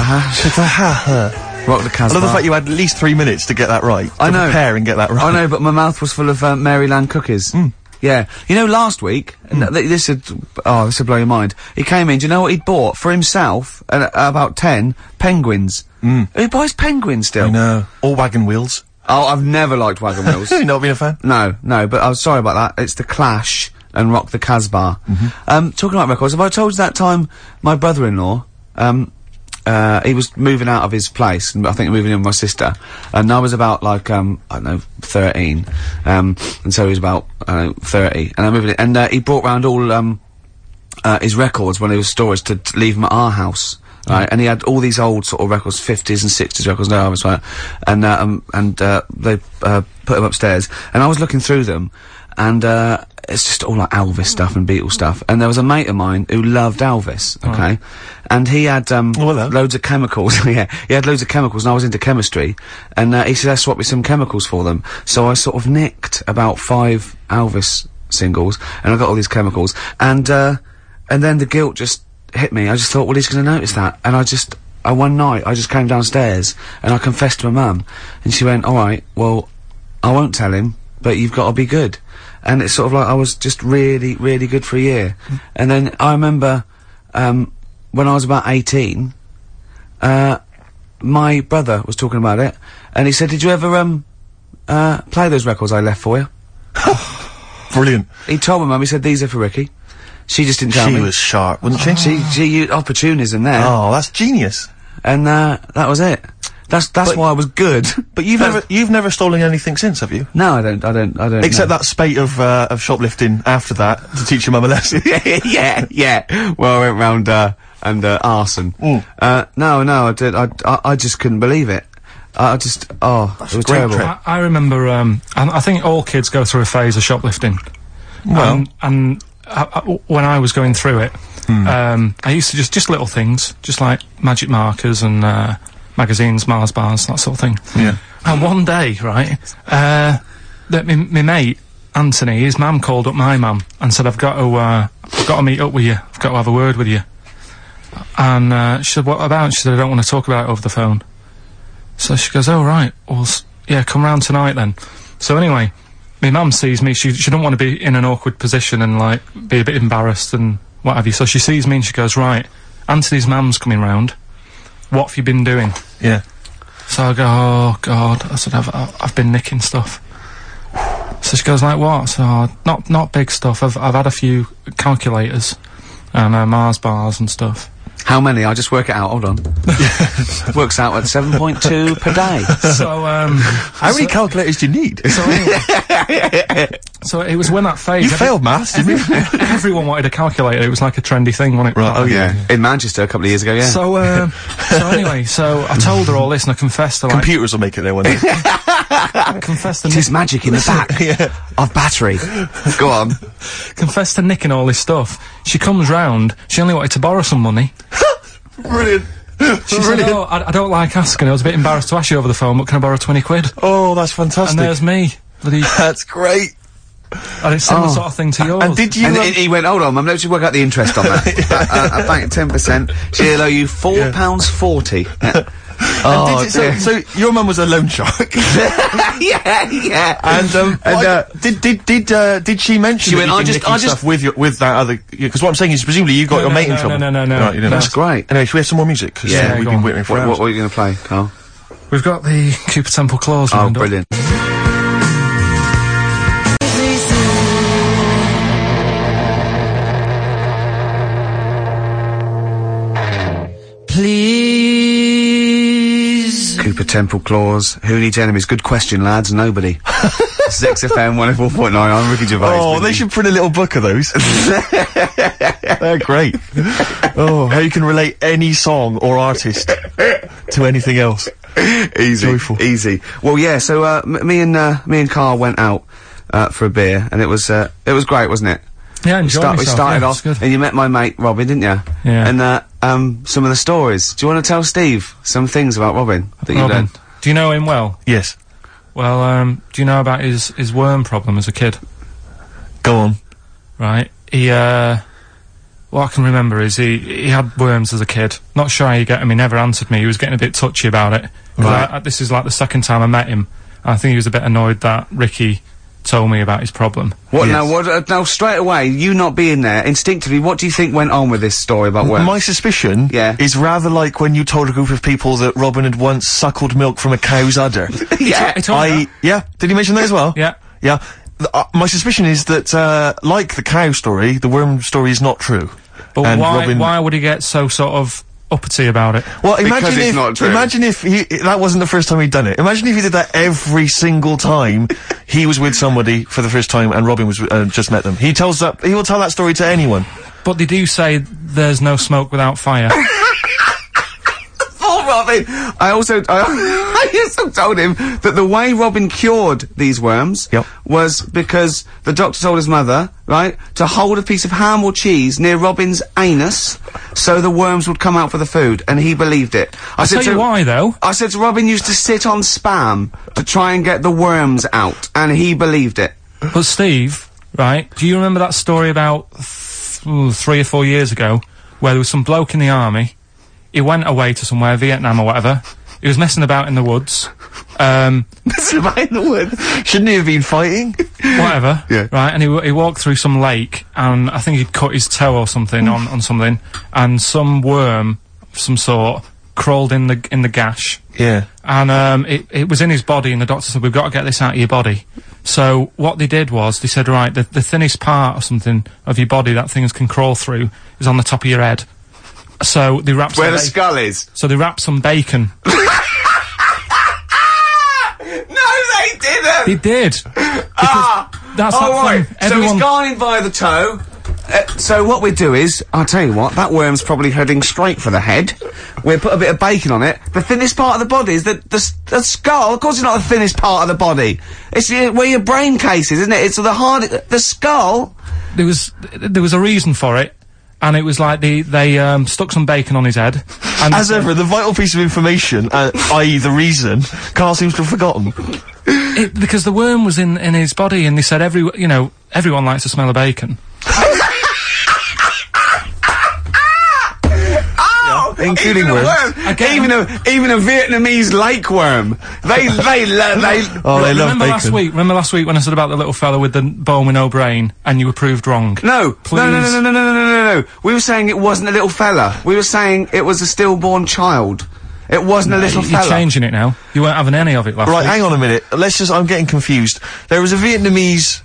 Rock the Casbah. I love the fact you had at least 3 minutes to get that right. I know. Prepare and get that right. I know, but my mouth was full of Maryland cookies. Yeah. You know, last week, this would blow your mind. He came in, do you know what he'd bought? For himself, about 10 penguins. Who buys penguins still? I know. Or wagon wheels. Oh, I've never liked wagon wheels. You not been a fan? No, but I was sorry about that. It's The Clash and Rock the Casbah. Talking about records, have I told you that time my brother-in-law, he was moving out of his place, and I think moving in with my sister, and I was about like, I don't know, 13, and so he was about, 30, and I moved in, and he brought round all, his records when he was storage to leave them at our house. Right, and he had all these old sort of records, 50s and 60s records, no others, right, and they, put them upstairs, and I was looking through them, and, it's just all like Elvis stuff and Beatles stuff, and there was a mate of mine who loved Elvis, okay, and he had, loads of chemicals, yeah, he had loads of chemicals, and I was into chemistry, and, he said, swap me some chemicals for them, so I sort of nicked about 5 Elvis singles, and I got all these chemicals, and then the guilt just hit me. I just thought, well, he's gonna notice that, and one night, I just came downstairs, and I confessed to my mum, and she went, alright, well, I won't tell him, but you've got to be good. And it's sort of like I was just really, really good for a year. And then I remember, when I was about 18, my brother was talking about it, and he said, did you ever, play those records I left for you? Brilliant. He told my mum, he said, these are for Ricky. She just didn't tell me. She was sharp, wasn't she? She used opportunism there. Oh, that's genius. And, that was it. That's why I was good. But you've never stolen anything since, have you? No, I don't. Except that spate of shoplifting after that to teach your mum a lesson. yeah. Well, I went round, arson. No, I did. I just couldn't believe it. It was terrible. I remember, I think all kids go through a phase of shoplifting. Well. And when I was going through it, I used to just little things, just like magic markers and, magazines, Mars bars, that sort of thing. Yeah. And one day, right, my mate, Anthony, his mum called up my mum and said, I've got to meet up with you. I've got to have a word with you. And, she said, what about? She said, I don't want to talk about it over the phone. So she goes, oh, right, well, yeah, come round tonight then. So anyway, my mum sees me, she don't want to be in an awkward position and, like, be a bit embarrassed and what have you. So she sees me and she goes, right, Anthony's mum's coming round. What have you been doing? Yeah. So I go, oh, God. I said, I've been nicking stuff. So she goes, like, what? So, not big stuff. I've had a few calculators and, Mars bars and stuff. How many? I'll just work it out, hold on. Works out at 7.2 per day. So, how many calculators do you need? So anyway, so it was when that phase... You failed maths, didn't you? Everyone wanted a calculator. It was like a trendy thing, wasn't it? Right, oh yeah. In Manchester a couple of years ago, yeah. So, anyway, so I told her all this and I confessed to, like... Computers will make it there one day. confessed to... It is magic in the back of battery. Go on. Confessed to nicking all this stuff. She comes round, she only wanted to borrow some money. Brilliant. She said, oh, I don't like asking. I was a bit embarrassed to ask you over the phone, but can I borrow 20 quid? Oh, that's fantastic. And there's me. That's great. And it's similar sort of thing to yours. And did you... And he went, hold on, Mum, let's just work out the interest on that. I bank 10%. She'll owe you £4.40. Oh, so your mum was a loan shark. yeah. And did she mention? She that went, you I just with that other, because what I'm saying is presumably you got your mate in trouble. No. Right, you didn't. That's great. Anyway, should we have some more music? Cause, Yeah, we've go been on. waiting for hours. What are you going to play, Carl? We've got the Cooper Temple Claws Oh, lined up. brilliant. Please. Cooper Temple Claws. Who needs enemies? Good question, lads. Nobody. This is XFM 104.9. I'm Ricky Gervais. Oh, they should print a little book of those. They're great. Oh, how you can relate any song or artist to anything else. Easy, Joyful. easy. Well, yeah. So me and Carl went out for a beer, and it was great, wasn't it? Yeah, enjoyed myself. We started yeah, off, it was good. and you met my mate Robin, didn't you? Yeah. And some of the stories. Do you want to tell Steve some things about Robin that you Robin, learned? do you know him well? Yes. Well, do you know about his worm problem as a kid? Go on. Right. He, what I can remember is he had worms as a kid. Not sure how you get him. He never answered me. He was getting a bit touchy about it. Right. This is like the second time I met him. I think he was a bit annoyed that Ricky told me about his problem. What Yes. now? Straight away, you not being there, instinctively, what do you think went on with this story about worms? My suspicion Yeah. is rather like when you told a group of people that Robin had once suckled milk from a cow's udder. Yeah. He told me that. Yeah, did he mention that as well? Yeah. Yeah. My suspicion is that, like the cow story, the worm story is not true. But And why Robin- why would he get so sort of uppity about it? Well, Because imagine it's if not true. imagine if that wasn't the first time he'd done it. Imagine if he did that every single time he was with somebody for the first time and Robin was just met them. He will tell that story to anyone. But they do say there's no smoke without fire. Oh, Robin! I also told him that the way Robin cured these worms Yep. was because the doctor told his mother, right, to hold a piece of ham or cheese near Robin's anus so the worms would come out for the food, and he believed it. I Tell you why though. I said to Robin used to sit on spam to try and get the worms out, and he believed it. But Steve, right, do you remember that story about 3 or 4 years ago where there was some bloke in the army? He went away to somewhere, Vietnam or whatever. He was messing about in the woods. Messing about in the woods. Shouldn't he have been fighting? Whatever. Yeah. Right, and he walked through some lake, and I think he'd cut his toe or something on something, and some worm of some sort crawled in the gash. Yeah. And it was in his body, and the doctor said, we've got to get this out of your body. So what they did was, they said, right, the thinnest part or something of your body that things can crawl through is on the top of your head. So they wrapped Where the some skull is. so they wrapped some bacon. No, they didn't! They did. Because that's Oh, that right. thing. So Everyone, he's gone in via the toe. So what we do is, I'll tell you what, that worm's probably heading straight for the head. We'll put a bit of bacon on it. The thinnest part of the body is the skull. Of course it's not the thinnest part of the body. It's where your brain case is, isn't it? It's the skull. there was a reason for it, and it was like they stuck some bacon on his head. And As ever, the vital piece of information, i.e. the reason, Carl seems to have forgotten. because the worm was in his body, and they said everyone likes the smell of bacon. Including even a worms. worm. Even a Vietnamese lake worm. They Oh, they love Remember bacon. last week when I said about the little fella with the bone with no brain, and you were proved wrong? No, Please. no. We were saying it wasn't a little fella. We were saying it was a stillborn child. It wasn't a little You're fella. changing it now. You weren't having any of it last Right, week. hang on a minute. I'm getting confused. There was a Vietnamese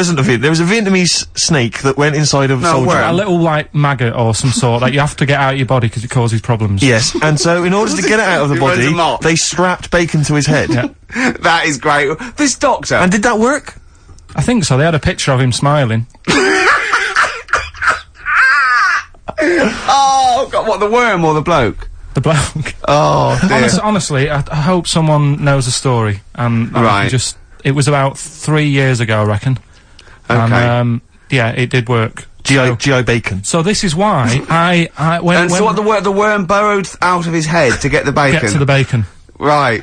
snake that went inside of a No, soldier. worm. A little, like, maggot or some sort that you have to get out of your body because it causes problems. Yes, and so in order to get it out of the He runs body, amok. they strapped bacon to his head. Yeah. That is great. This doctor. And did that work? I think so. They had a picture of him smiling. Oh, God, what, the worm or the bloke? The bloke. Oh, dear. Honestly, I hope someone knows the story. And Right. it was about 3 years ago, I reckon. Okay. And, yeah, it did work. GI bacon. So this is why when And so what, the worm burrowed out of his head to get the bacon? get to the bacon. Right.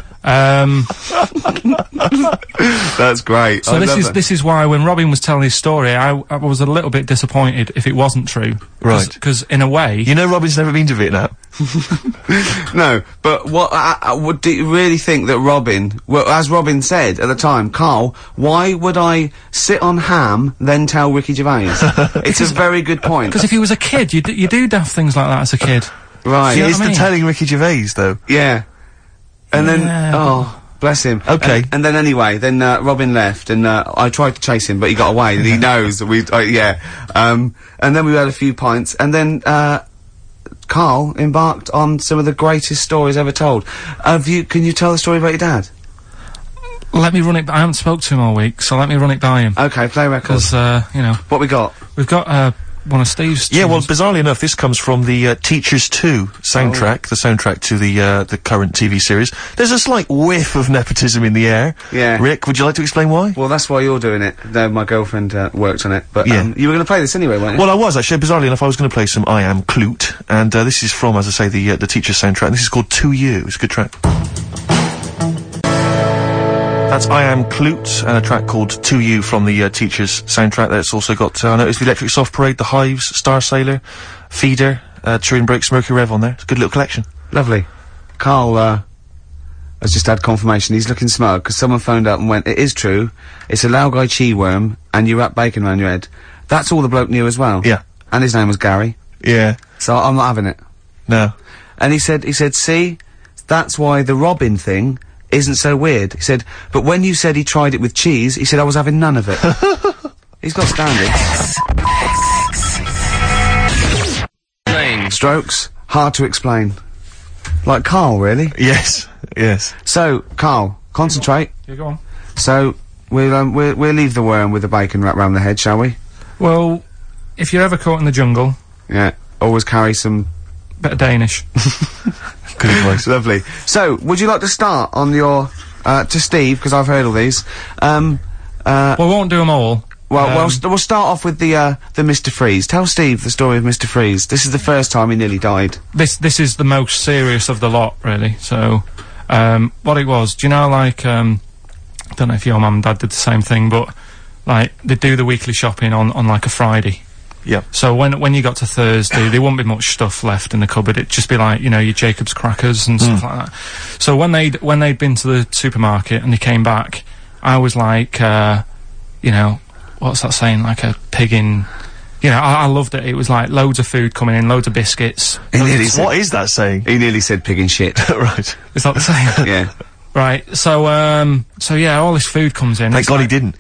That's great. So I love it. this is why when Robin was telling his story, I was a little bit disappointed if it wasn't true. Right. Because in a way, You know Robin's never been to Vietnam. No, but what do you really think that Robin, well, as Robin said at the time, Carl, why would I sit on ham, then tell Ricky Gervais? It's a very good point. because if he was a kid, you do daft things like that as a kid. Right. You know It's what I the mean? telling Ricky Gervais, though. Yeah. And Yeah, then, oh, bless him. Okay. And then anyway, Robin left, and I tried to chase him, but he got away, and he knows that yeah. And then we had a few pints, and then, Carl embarked on some of the greatest stories ever told. Can you tell the story about your dad? Let me run it. I haven't spoke to him all week, so let me run it by him. Okay, play records. Because What we got? we've got one of Steve's Yeah, well, tunes. bizarrely enough, this comes from the Teachers 2 soundtrack, the soundtrack to the current TV series. There's a slight whiff of nepotism in the air. Yeah. Rick, would you like to explain why? Well, that's why you're doing it. No, my girlfriend worked on it. But Yeah. you were going to play this anyway, weren't you? Well, I was actually. Bizarrely enough, I was going to play some I Am Clute, and this is from, as I say, the Teachers soundtrack. And this is called To You. It's a good track. That's I Am Clute, and a track called To You from the Teachers soundtrack. That's also got, I noticed the Electric Soft Parade, The Hives, Star Sailor, Feeder, Turin Breaks, Mercury Rev on there. It's a good little collection. Lovely. Carl, has just had confirmation. He's looking smug because someone phoned up and went, it is true. It's a Laogai chi worm and you wrap bacon around your head. That's all the bloke knew as well. Yeah. And his name was Gary. Yeah. So I'm not having it. No. And he said, see, that's why the Robin thing isn't so weird. He said, but when you said he tried it with cheese, he said I was having none of it. He's got standards. Strokes, hard to explain. Like Carl, really. Yes. Yes. So, Carl, concentrate. Yeah, go on. So, we'll leave the worm with the bacon wrapped round the head, shall we? Well, if you're ever caught in the jungle, Yeah. Always carry some... bit of Danish. Good advice. Lovely. So, would you like to start on your... to Steve, because I've heard all these. Well, we won't do them all. Well, we'll start off with the Mr. Freeze. Tell Steve the story of Mr. Freeze. This is the first time he nearly died. This is the most serious of the lot, really. So, what it was, do you know, like, I don't know if your mum and dad did the same thing, but, like, they'd do the weekly shopping on like, a Friday. Yeah. So when you got to Thursday, there wouldn't be much stuff left in the cupboard. It'd just be like, you know, your Jacob's crackers and stuff like that. So when they'd been to the supermarket and they came back, I was like, you know, what's that saying? Like a pig in... You know, I loved it. It was like loads of food coming in, loads of biscuits. What is that saying? He nearly said pig and shit. Right. Is that the saying? Yeah. Right. So yeah, all this food comes in. Thank It's God he like- didn't.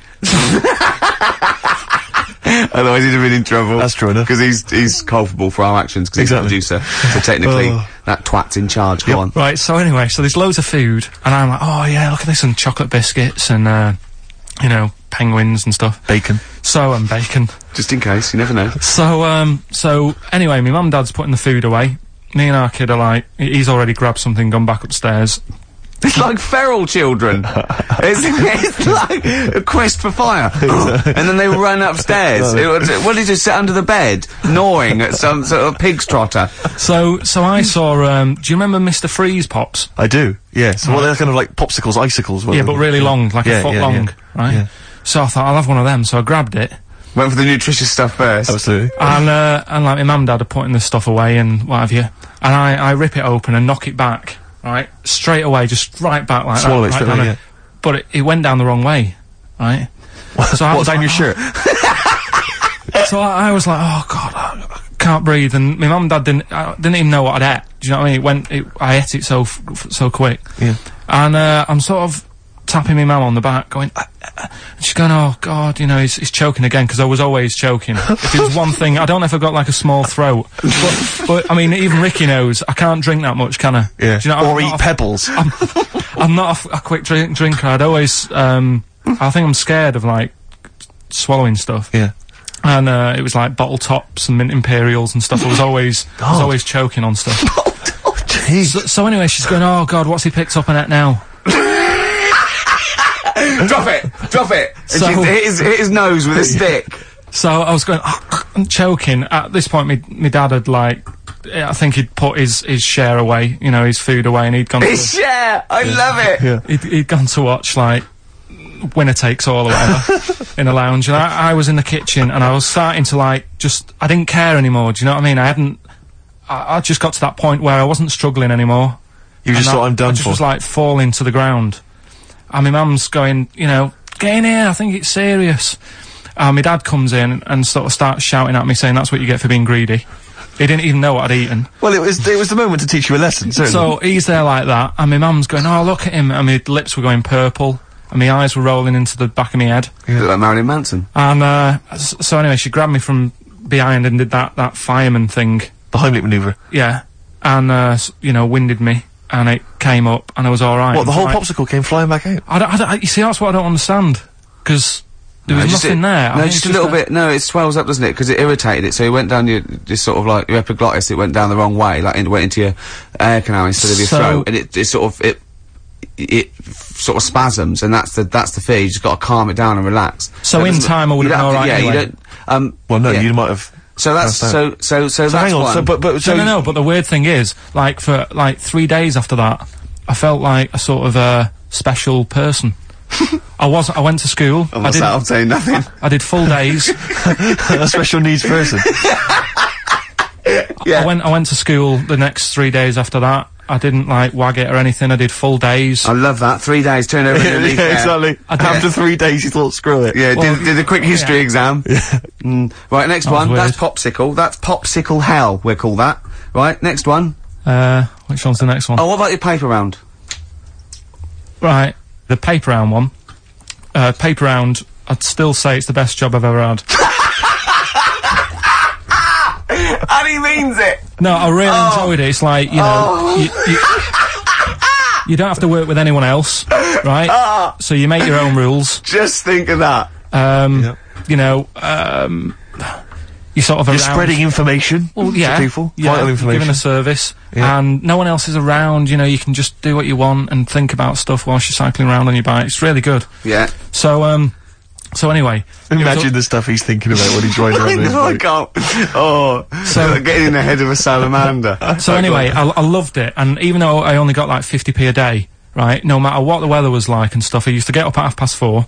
Otherwise he'd have been in trouble. That's true enough. Because he's culpable for our actions, because Exactly. he's the producer. So technically, that twat's in charge. Go on. Right, so anyway, so there's loads of food, and I'm like, oh yeah, look at this, and chocolate biscuits, and, you know, penguins and stuff. Bacon. So, and bacon. Just in case, you never know. So anyway, my mum and dad's putting the food away. Me and our kid are like, he's already grabbed something, gone back upstairs. It's like feral children. it's like a quest for fire. And then they run upstairs. What did you sit under the bed, gnawing at some sort of pig's trotter? So I saw, do you remember Mr. Freeze Pops? I do. Yeah. So they're kind of like popsicles, icicles. Yeah, but really long, like Yeah, a foot yeah, long, yeah. right? Yeah. So I thought, I'll have one of them, so I grabbed it. Went for the nutritious stuff first. Absolutely. And like my mum and dad are putting the stuff away and what have you. And I rip it open and knock it back, right? Straight away, just right back like Swallow that. it right straight down away, the- yeah. But it went down the wrong way, right? So I What, was down like, your shirt? So I was like, oh God, I can't breathe. And my mum and dad didn't even know what I'd ate. Do you know what I mean? I ate it so quick. Yeah. And I'm sort of tapping my mum on the back, going, and she's going, oh God, you know, he's choking again, because I was always choking. If it was one thing, I don't know if I've got like a small throat, but I mean, even Ricky knows I can't drink that much, can I? Yeah. Do you know, Or eat pebbles. I'm not a quick drinker. I'd always, I think I'm scared of like swallowing stuff. Yeah. And it was like bottle tops and mint imperials and stuff. I was always choking on stuff. Jeez. So anyway, she's going, oh God, what's he picked up on it now? Drop it! And So- she hit his nose with a stick. So I was going, I'm choking. At this point, my dad had like, I think he'd put his share away, you know, his food away, and he'd gone His share! I love it! Yeah. he'd gone to watch like Winner Takes All or whatever in a lounge, and I was in the kitchen, and I was starting to like I didn't care anymore. Do you know what I mean? I just got to that point where I wasn't struggling anymore. You just thought, I'm done I just for. was like falling to the ground. And my mum's going, you know, get in here, I think it's serious. And my dad comes in and sort of starts shouting at me, saying that's what you get for being greedy. He didn't even know what I'd eaten. Well, it was the moment to teach you a lesson, certainly. So he's there like that, and my mum's going, oh, look at him, and my lips were going purple, and my eyes were rolling into the back of my head. You look like Marilyn Manson. And, so anyway, she grabbed me from behind and did that fireman thing. the Heimlich manoeuvre. Yeah. And, you know, winded me, and it came up, and I was alright. What, the whole Like, popsicle came flying back out? you see, that's what I don't understand. Because There was nothing there. I No, think just it's a little bit. No, it swells up, doesn't it? Because it irritated it. So it went down your, this sort of like your epiglottis. It went down the wrong way, like it went into your air canal instead of your throat, and it sort of it sort of spasms, and that's the fear. You just got to calm it down and relax. So in time, I would have been alright anyway. Yeah, you don't. Well, no, yeah. you might have. So that's so that's hang on. one. So, but so No, but the weird thing is, like, for, like, 3 days after that, I felt like a sort of, special person. I went to school. I'm saying nothing. I did full days. a special needs person. Yeah. I went to school the next 3 days after that. I didn't, like, wag it or anything. I did full days. I love that. 3 days, turn over yeah, and leave there. exactly. After 3 days, you thought, screw it. Yeah, Well, did a quick history exam. Right, next one. weird. That's popsicle. That's popsicle hell, we'll call that. Right, next one. Which one's the next one? Oh, what about your paper round? Right, the paper round one. Paper round, I'd still say it's the best job I've ever had. And he means it! No, I really enjoyed it. It's like, you know, you don't have to work with anyone else, right? So you make your own rules. Just think of that. You know, you sort of You're around. spreading information Well, yeah, to people. yeah, Vital information. giving a service, Yeah. and no one else is around. You know, you can just do what you want and think about stuff whilst you're cycling around on your bike. It's really good. Yeah. So anyway, Imagine the stuff he's thinking about when he's riding around his I bike. can't. Oh, so getting in the head of a salamander. So anyway, I loved it, and even though I only got like 50p a day, right, no matter what the weather was like and stuff, I used to get up at 4:30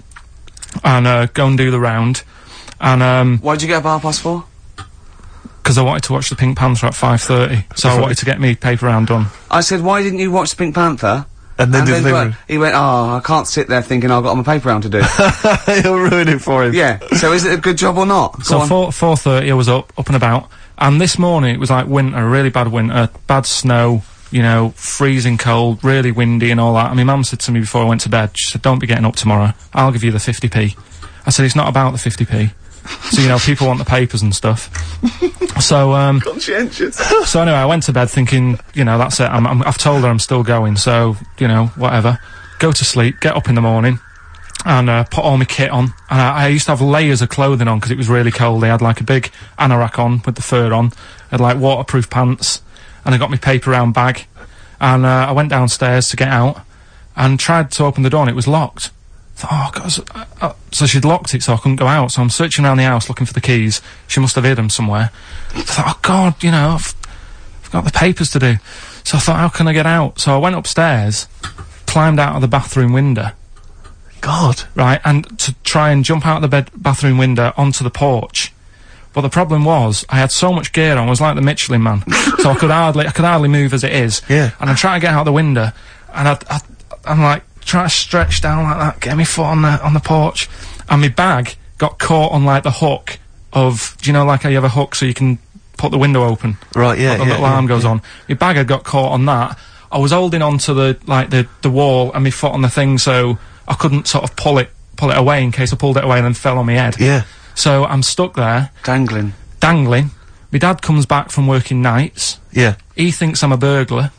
and go and do the round, and Why'd you get up at 4:30? because I wanted to watch the Pink Panther at 5:30, so I wanted to get me paper round done. I said, why didn't you watch Pink Panther? And then do the what? paper. He went, I can't sit there thinking I've got my paper round to do. He'll ruin it for him. Yeah, so is it a good job or not? So Go on. 4:30 I was up and about, and this morning it was like winter, really bad winter, bad snow, you know, freezing cold, really windy and all that. And my mum said to me before I went to bed, she said, don't be getting up tomorrow, I'll give you the 50p. I said, it's not about the 50p. So, you know, people want the papers and stuff. So, Conscientious. so anyway, I went to bed thinking, you know, that's it, I've told her I'm still going, so, you know, whatever. Go to sleep, get up in the morning, and put all my kit on. And I used to have layers of clothing on because it was really cold. I had like a big anorak on with the fur on. I had like waterproof pants, and I got my paper round bag. And I went downstairs to get out and tried to open the door and it was locked. I thought, oh God, so she'd locked it so I couldn't go out. So I'm searching around the house looking for the keys. She must have hid them somewhere. I thought, oh God, you know, I've got the papers to do. So I thought, how can I get out? So I went upstairs, climbed out of the bathroom window. God. Right, and to try and jump out of the bathroom window onto the porch. But the problem was, I had so much gear on, I was like the Michelin Man. So I could hardly move as it is. Yeah. And I'm trying to get out the window, and I'm like, trying to stretch down like that, get my foot on the porch. And my bag got caught on like the hook of, do you know like how you have a hook so you can put the window open? Right, yeah, The little arm goes on. My bag had got caught on that. I was holding onto the wall and my foot on the thing, so I couldn't sort of pull it away in case I pulled it away and then fell on my head. Yeah. So I'm stuck there, Dangling. dangling. My dad comes back from working nights. Yeah. He thinks I'm a burglar.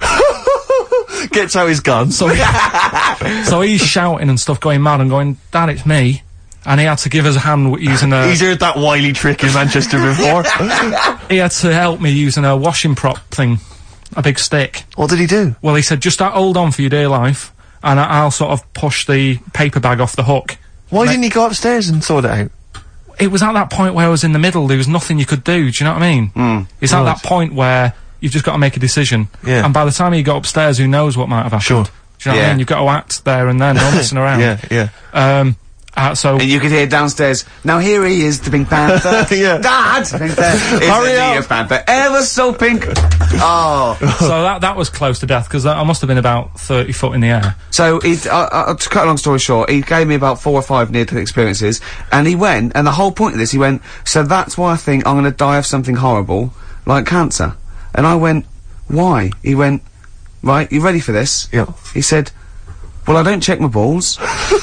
Gets out his gun. So he's shouting and stuff, going mad and going, Dad, it's me. And he had to give us a hand using a... He's heard that wily trick in Manchester before. He had to help me using a washing prop thing. A big stick. What did he do? Well, he said, just hold on for your dear life, and I'll sort of push the paper bag off the hook. Why didn't he go upstairs and sort it out? It was at that point where I was in the middle, there was nothing you could do, do you know what I mean? It's at that point where you've just got to make a decision. Yeah. And by the time you got upstairs, who knows what might have happened. Sure. Do you know what I mean? You've got to act there and then, no messing around. Yeah. So... And you could hear downstairs, now here he is, the Pink Panther. Yeah. Dad! Pink Panther. Hurry up. Pink Panther. Ever so pink. Oh. So that was close to death, because I must have been about 30 foot in the air. So, to cut a long story short, he gave me about 4 or 5 near-death experiences, and he went, and the whole point of this, he went, so that's why I think I'm gonna die of something horrible, like cancer. And I went, why? He went, right, you ready for this? Yeah. He said, well, I don't check my balls.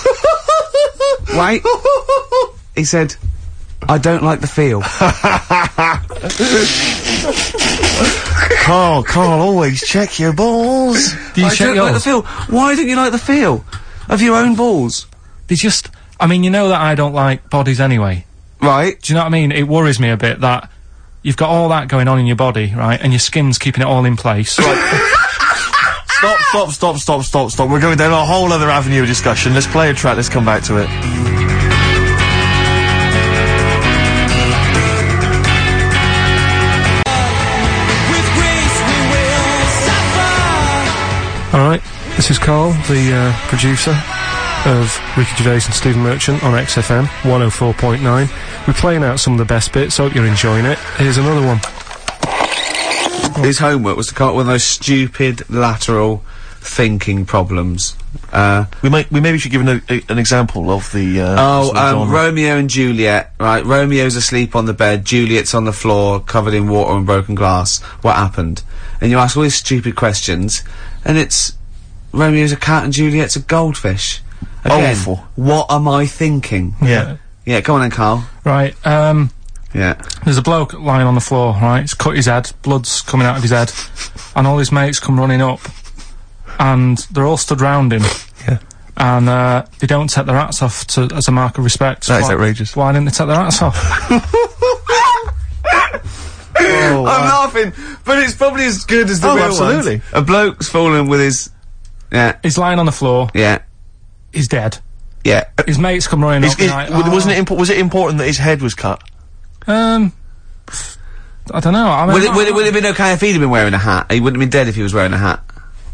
Wait. He said, I don't like the feel. Carl, always check your balls. Do you I check don't like the yours? feel. Why don't you like the feel of your own balls? They just... I mean, you know that I don't like bodies anyway. Right. Do you know what I mean? It worries me a bit that you've got all that going on in your body, right? And your skin's keeping it all in place. Stop. We're going down a whole other avenue of discussion. Let's play a track, let's come back to it. Alright, this is Carl, the producer of Ricky Gervais and Stephen Merchant on XFM 104.9. We're playing out some of the best bits, hope you're enjoying it. Here's another one. His homework was to come up with one of those stupid lateral thinking problems. We maybe should give an example of the, genre. Romeo and Juliet, right? Romeo's asleep on the bed, Juliet's on the floor, covered in water and broken glass. What happened? And you ask all these stupid questions, and it's Romeo's a cat and Juliet's a goldfish. Again, awful. What am I thinking? Yeah. Yeah, go on then, Carl. Right, Yeah. there's a bloke lying on the floor, right? He's cut his head, blood's coming out of his head, and all his mates come running up, and they're all stood round him. Yeah. And, they don't take their hats off as a mark of respect. That is outrageous. Why didn't they take their hats off? I'm laughing, but it's probably as good as the real absolutely. ones. A bloke's fallen with his... Yeah. He's lying on the floor, Yeah. he's dead. Yeah. His mates come running up and like, Was it important that his head was cut? I don't know. I mean, Would it have been okay if he'd have been wearing a hat? He wouldn't have been dead if he was wearing a hat.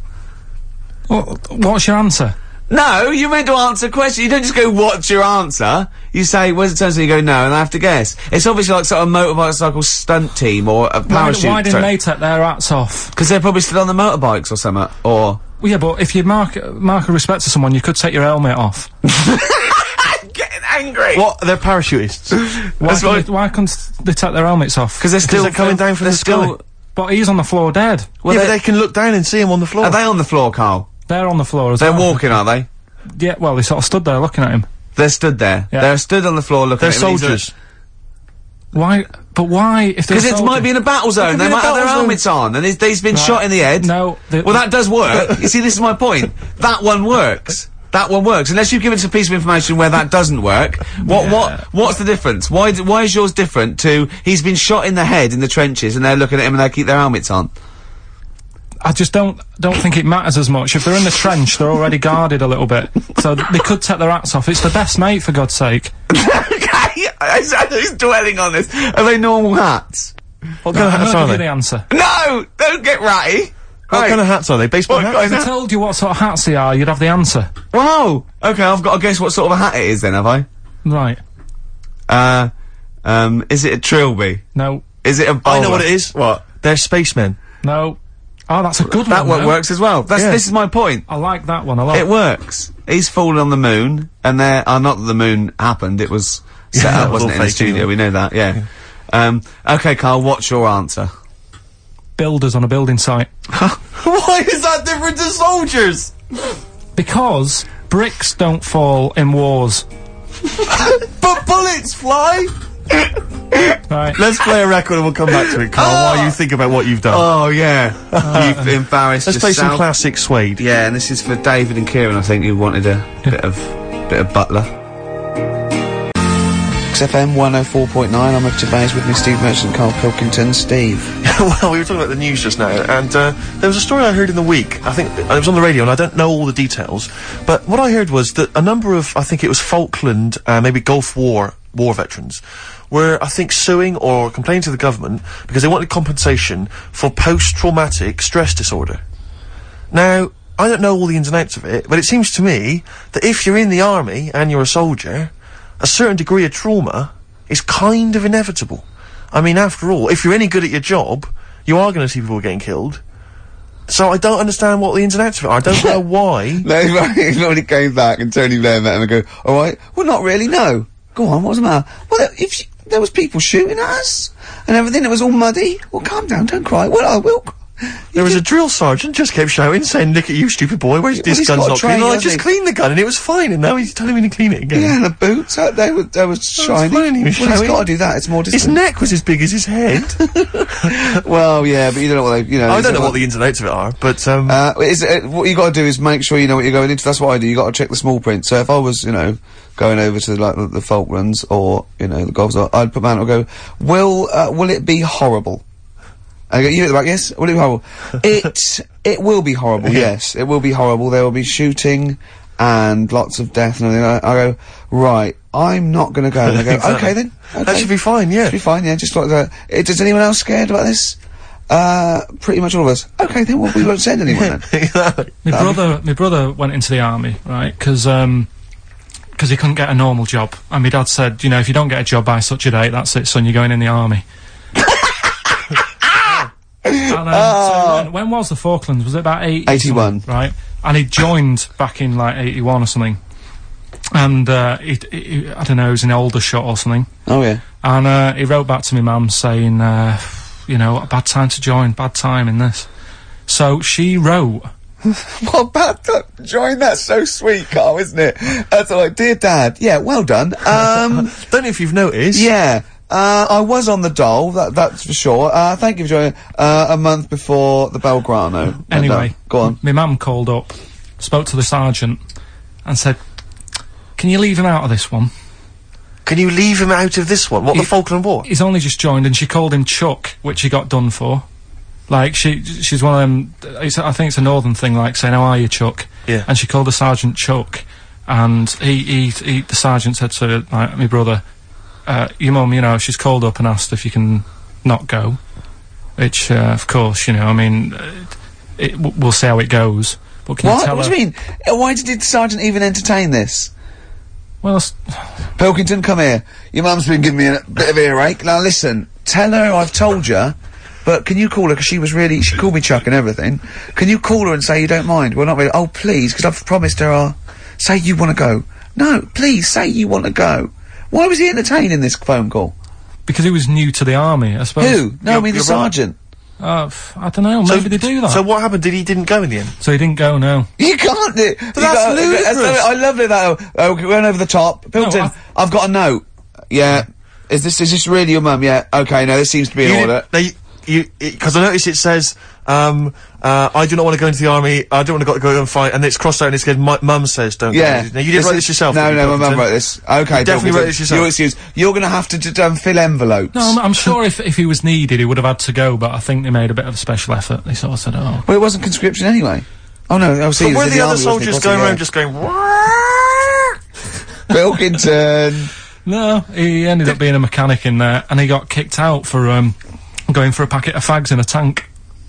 What's your answer? No, you're meant to answer a question. You don't just go, what's your answer? You say, where's it turns out, you go, no, and I have to guess. It's obviously like sort of motorcycle stunt team or a parachute. Why didn't they take their hats off? Because they're probably still on the motorbikes or something, or... Well, yeah, but if you mark a respect to someone, you could take your helmet off. I'm getting angry! What? They're parachutists. Why couldn't they take their helmets off? Because they're still coming down from the sky. But he's on the floor dead. Well, yeah, but they can look down and see him on the floor. Are they on the floor, Carl? They're on the floor as They're well. walking, are they? Yeah, well, they sort of stood there looking at him. They're stood there. Yeah. They're stood on the floor looking They're at him. soldiers. Why? But why? If they're Because it might be in a battle zone. They might have their helmets on, and he's been shot in the head. No. Well, that does work. You see, this is my point. That one works. That one works. Unless you've given us a piece of information where that doesn't work. What's the difference? Why is yours different to he's been shot in the head in the trenches and they're looking at him and they keep their helmets on? I just don't think it matters as much. If they're in the trench, they're already guarded a little bit. So they could take their hats off. It's the best mate, for God's sake. Okay, he's dwelling on this. Are they normal hats? What kind of hats I'll are give you they? the answer. No! Don't get ratty! What kind of hats are they? Baseball hats? If I told you what sort of hats they are, you'd have the answer. Wow! Okay, I've got to guess what sort of a hat it is then, have I? Right. Is it a trilby? No. Is it a bowler? I know what it is. What? They're spacemen. No. Oh, that's a good That one, one though. works as well. This is my point. I like that one a lot. It works. He's fallen on the moon, and not that the moon happened, it was set up, wasn't it, in the fake, studio, yeah. we know that, yeah. Okay, Carl, what's your answer? Builders on a building site. Why is that different to soldiers? Because bricks don't fall in wars. But bullets fly! Right. Let's play a record and we'll come back to it, Carl, while you think about what you've done. Oh, yeah. You've embarrassed Let's play some yourself. classic Suede. Yeah, and this is for David and Kieran, I think, who wanted a bit of Butler. XFM 104.9, I'm Rick Gervais, with me Steve Merchant, Carl Pilkington. Steve. Well, we were talking about the news just now, and there was a story I heard in the week. I think it was on the radio, and I don't know all the details. But what I heard was that a number of, I think it was Falkland, maybe Gulf War veterans, were, I think, suing or complaining to the government because they wanted compensation for post-traumatic stress disorder. Now, I don't know all the ins and outs of it, but it seems to me that if you're in the army and you're a soldier, a certain degree of trauma is kind of inevitable. I mean, after all, if you're any good at your job, you are going to see people getting killed. So I don't understand what the ins and outs of it are. I don't know why. No, right, when it came back and Tony Blair met him and go, alright, well, not really, no. Go on, what's the matter? Well, there was people shooting at us and everything, it was all muddy. Well, calm down, don't cry. Well, I will. There was a drill sergeant just kept shouting, saying, "Look at you, stupid boy, where's this he's gun's got a not clean?" train, And I hasn't just he? cleaned the gun and it was fine, and now he's telling me to clean it again. Yeah, and the boots, they were shiny. fine, he was Well, he's showing. got to do that, it's more His discipline. neck was as big as his head. Well, yeah, but you don't know what they, you know. I don't know what the ins and outs of it are, but, what you got to do is make sure you know what you're going into. That's what I do. You got to check the small print. So if I was, you know, going over to like the Falklands or you know the Gulf, I'd put man. I'd go, will it be horrible? I go, you at the back, yes. Will it be horrible? It will be horrible. Yes, it will be horrible. There will be shooting and lots of death and everything. I go, right. I'm not going to go. And I go, Exactly. okay then. Okay. that should be fine, yeah. Should be fine. Yeah, just like that. Is anyone else scared about this? Pretty much all of us. Okay, then we won't send anyone then. My brother went into the army, right? Because he couldn't get a normal job, and my dad said, you know, if you don't get a job by such a date, that's it, son. You're going in the army. And, so when was the Falklands? Was it about 81. Right? And he joined back in like 81 or something. And he I don't know, he was in Aldershot or something. Oh yeah. And he wrote back to my mum saying, you know, a bad time to join, bad time in this. So she wrote. What about that? Join, that's so sweet, Carl, isn't it? That's like, dear Dad, yeah, well done. Don't know if you've noticed. Yeah, I was on the dole, that's for sure. Thank you for joining, a month before the Belgrano. Anyway, go on. My mum called up, spoke to the sergeant, and said, can you leave him out of this one? Can you leave him out of this one? What, the Falkland War? He's only just joined, and she called him Chuck, which he got done for. Like, she's one of them, I think it's a northern thing, like saying, how are you, Chuck? Yeah. And she called the sergeant Chuck, and the sergeant said to, like, my brother, your mum, you know, she's called up and asked if you can not go. Which, of course, you know, I mean, we'll see how it goes. But can you tell What her? do you mean? Why did the sergeant even entertain this? Well, Pilkington, come here. Your mum's been giving me a bit of earache. Now listen, tell her I've told you, but can you call her, because she called me Chuck and everything. Can you call her and say you don't mind? Well, not really. Oh, please, because I've promised her say you want to go. No, please, say you want to go. Why was he entertaining this phone call? because he was new to the army, I suppose. Who? No, I mean the your brother. sergeant. I don't know, maybe they do that. So what happened? He didn't go in the end? So he didn't go, no. You can't do it. But that's ludicrous. I love it that. Oh, we went over the top. Pilton, I've got a note. Yeah. Is this really your mum? Yeah. Okay, no, this seems to be in order. Because I noticed it says, I do not want to go into the army, I don't want to go and fight, and it's crossed out and it says, my mum says don't Yeah. go. Now, you didn't write this yourself? No, did you, no, my mum Pilkington? wrote this. Okay, You definitely wrote this yourself. Your excuse. You're gonna have to fill envelopes. No, I'm sure if he was needed, he would have had to go, but I think they made a bit of a special effort. They sort of said, oh. Well, it wasn't conscription anyway. Oh no, I see. But were the other soldiers going around just going, Pilkington. No, he ended up being a mechanic in there, and he got kicked out for, going for a packet of fags in a tank.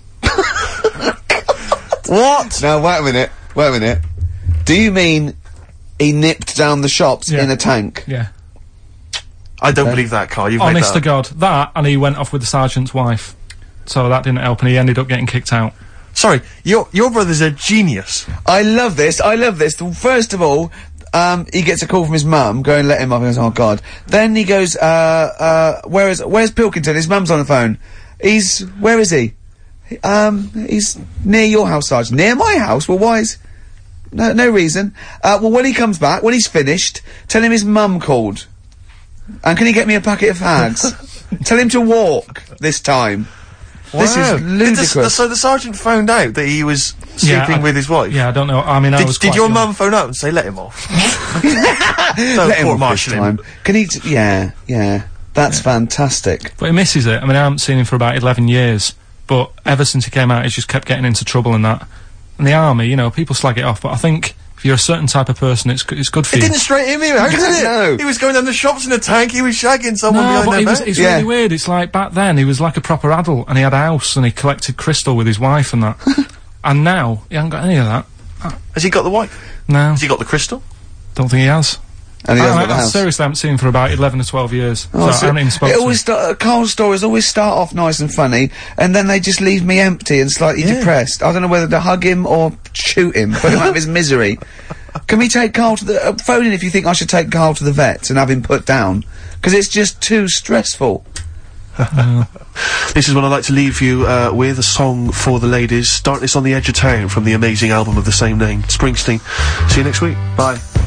what? Now, wait a minute. Do you mean he nipped down the shops Yeah. in a tank? Yeah. I don't believe that, Carl, you've made Honest that to God. That, and he went off with the sergeant's wife. So that didn't help, and he ended up getting kicked out. Sorry, your brother's a genius. I love this. First of all, he gets a call from his mum, go and let him up, and he goes, oh God. Then he goes, where's Pilkington? His mum's on the phone. Where is he? He's near your house, Sarge. Near my house? Well, why is... No reason. Well, when he comes back, when he's finished, tell him his mum called. And can he get me a packet of fags? Tell him to walk this time. This Wow. is ludicrous. So the sergeant found out that he was sleeping with his wife? Yeah, I don't know. I mean, I was Did quite your young. mum phone up and say, let him off? Let him off court-martial this him. time. Can he... Yeah. That's fantastic. But he misses it. I mean, I haven't seen him for about 11 years. But ever since he came out, he's just kept getting into trouble and that. And the army, you know, people slag it off, but I think if you're a certain type of person, it's good for It you. didn't straight him out, did it? No. He was going down the shops in a tank, he was shagging someone No, behind but their back. it's Yeah. really weird. It's like back then, he was like a proper adult, and he had a house, and he collected crystal with his wife and that. And now, he hasn't got any of that. Has he got the wife? No, Has he got the crystal? don't think he has. And he hasn't got the I house. seriously haven't seen him for about 11 or 12 years. Oh, so I haven't even spoken it to him. always Carl's stories always start off nice and funny, and then they just leave me empty and slightly depressed. I don't know whether to hug him or shoot him, put him out of his misery. Can we take Carl to the phone in if you think I should take Carl to the vet and have him put down? Because it's just too stressful. The This is what I'd like to leave you with, a song for the ladies. Darkness on the Edge of Town from the amazing album of the same name, Springsteen. See you next week. Bye.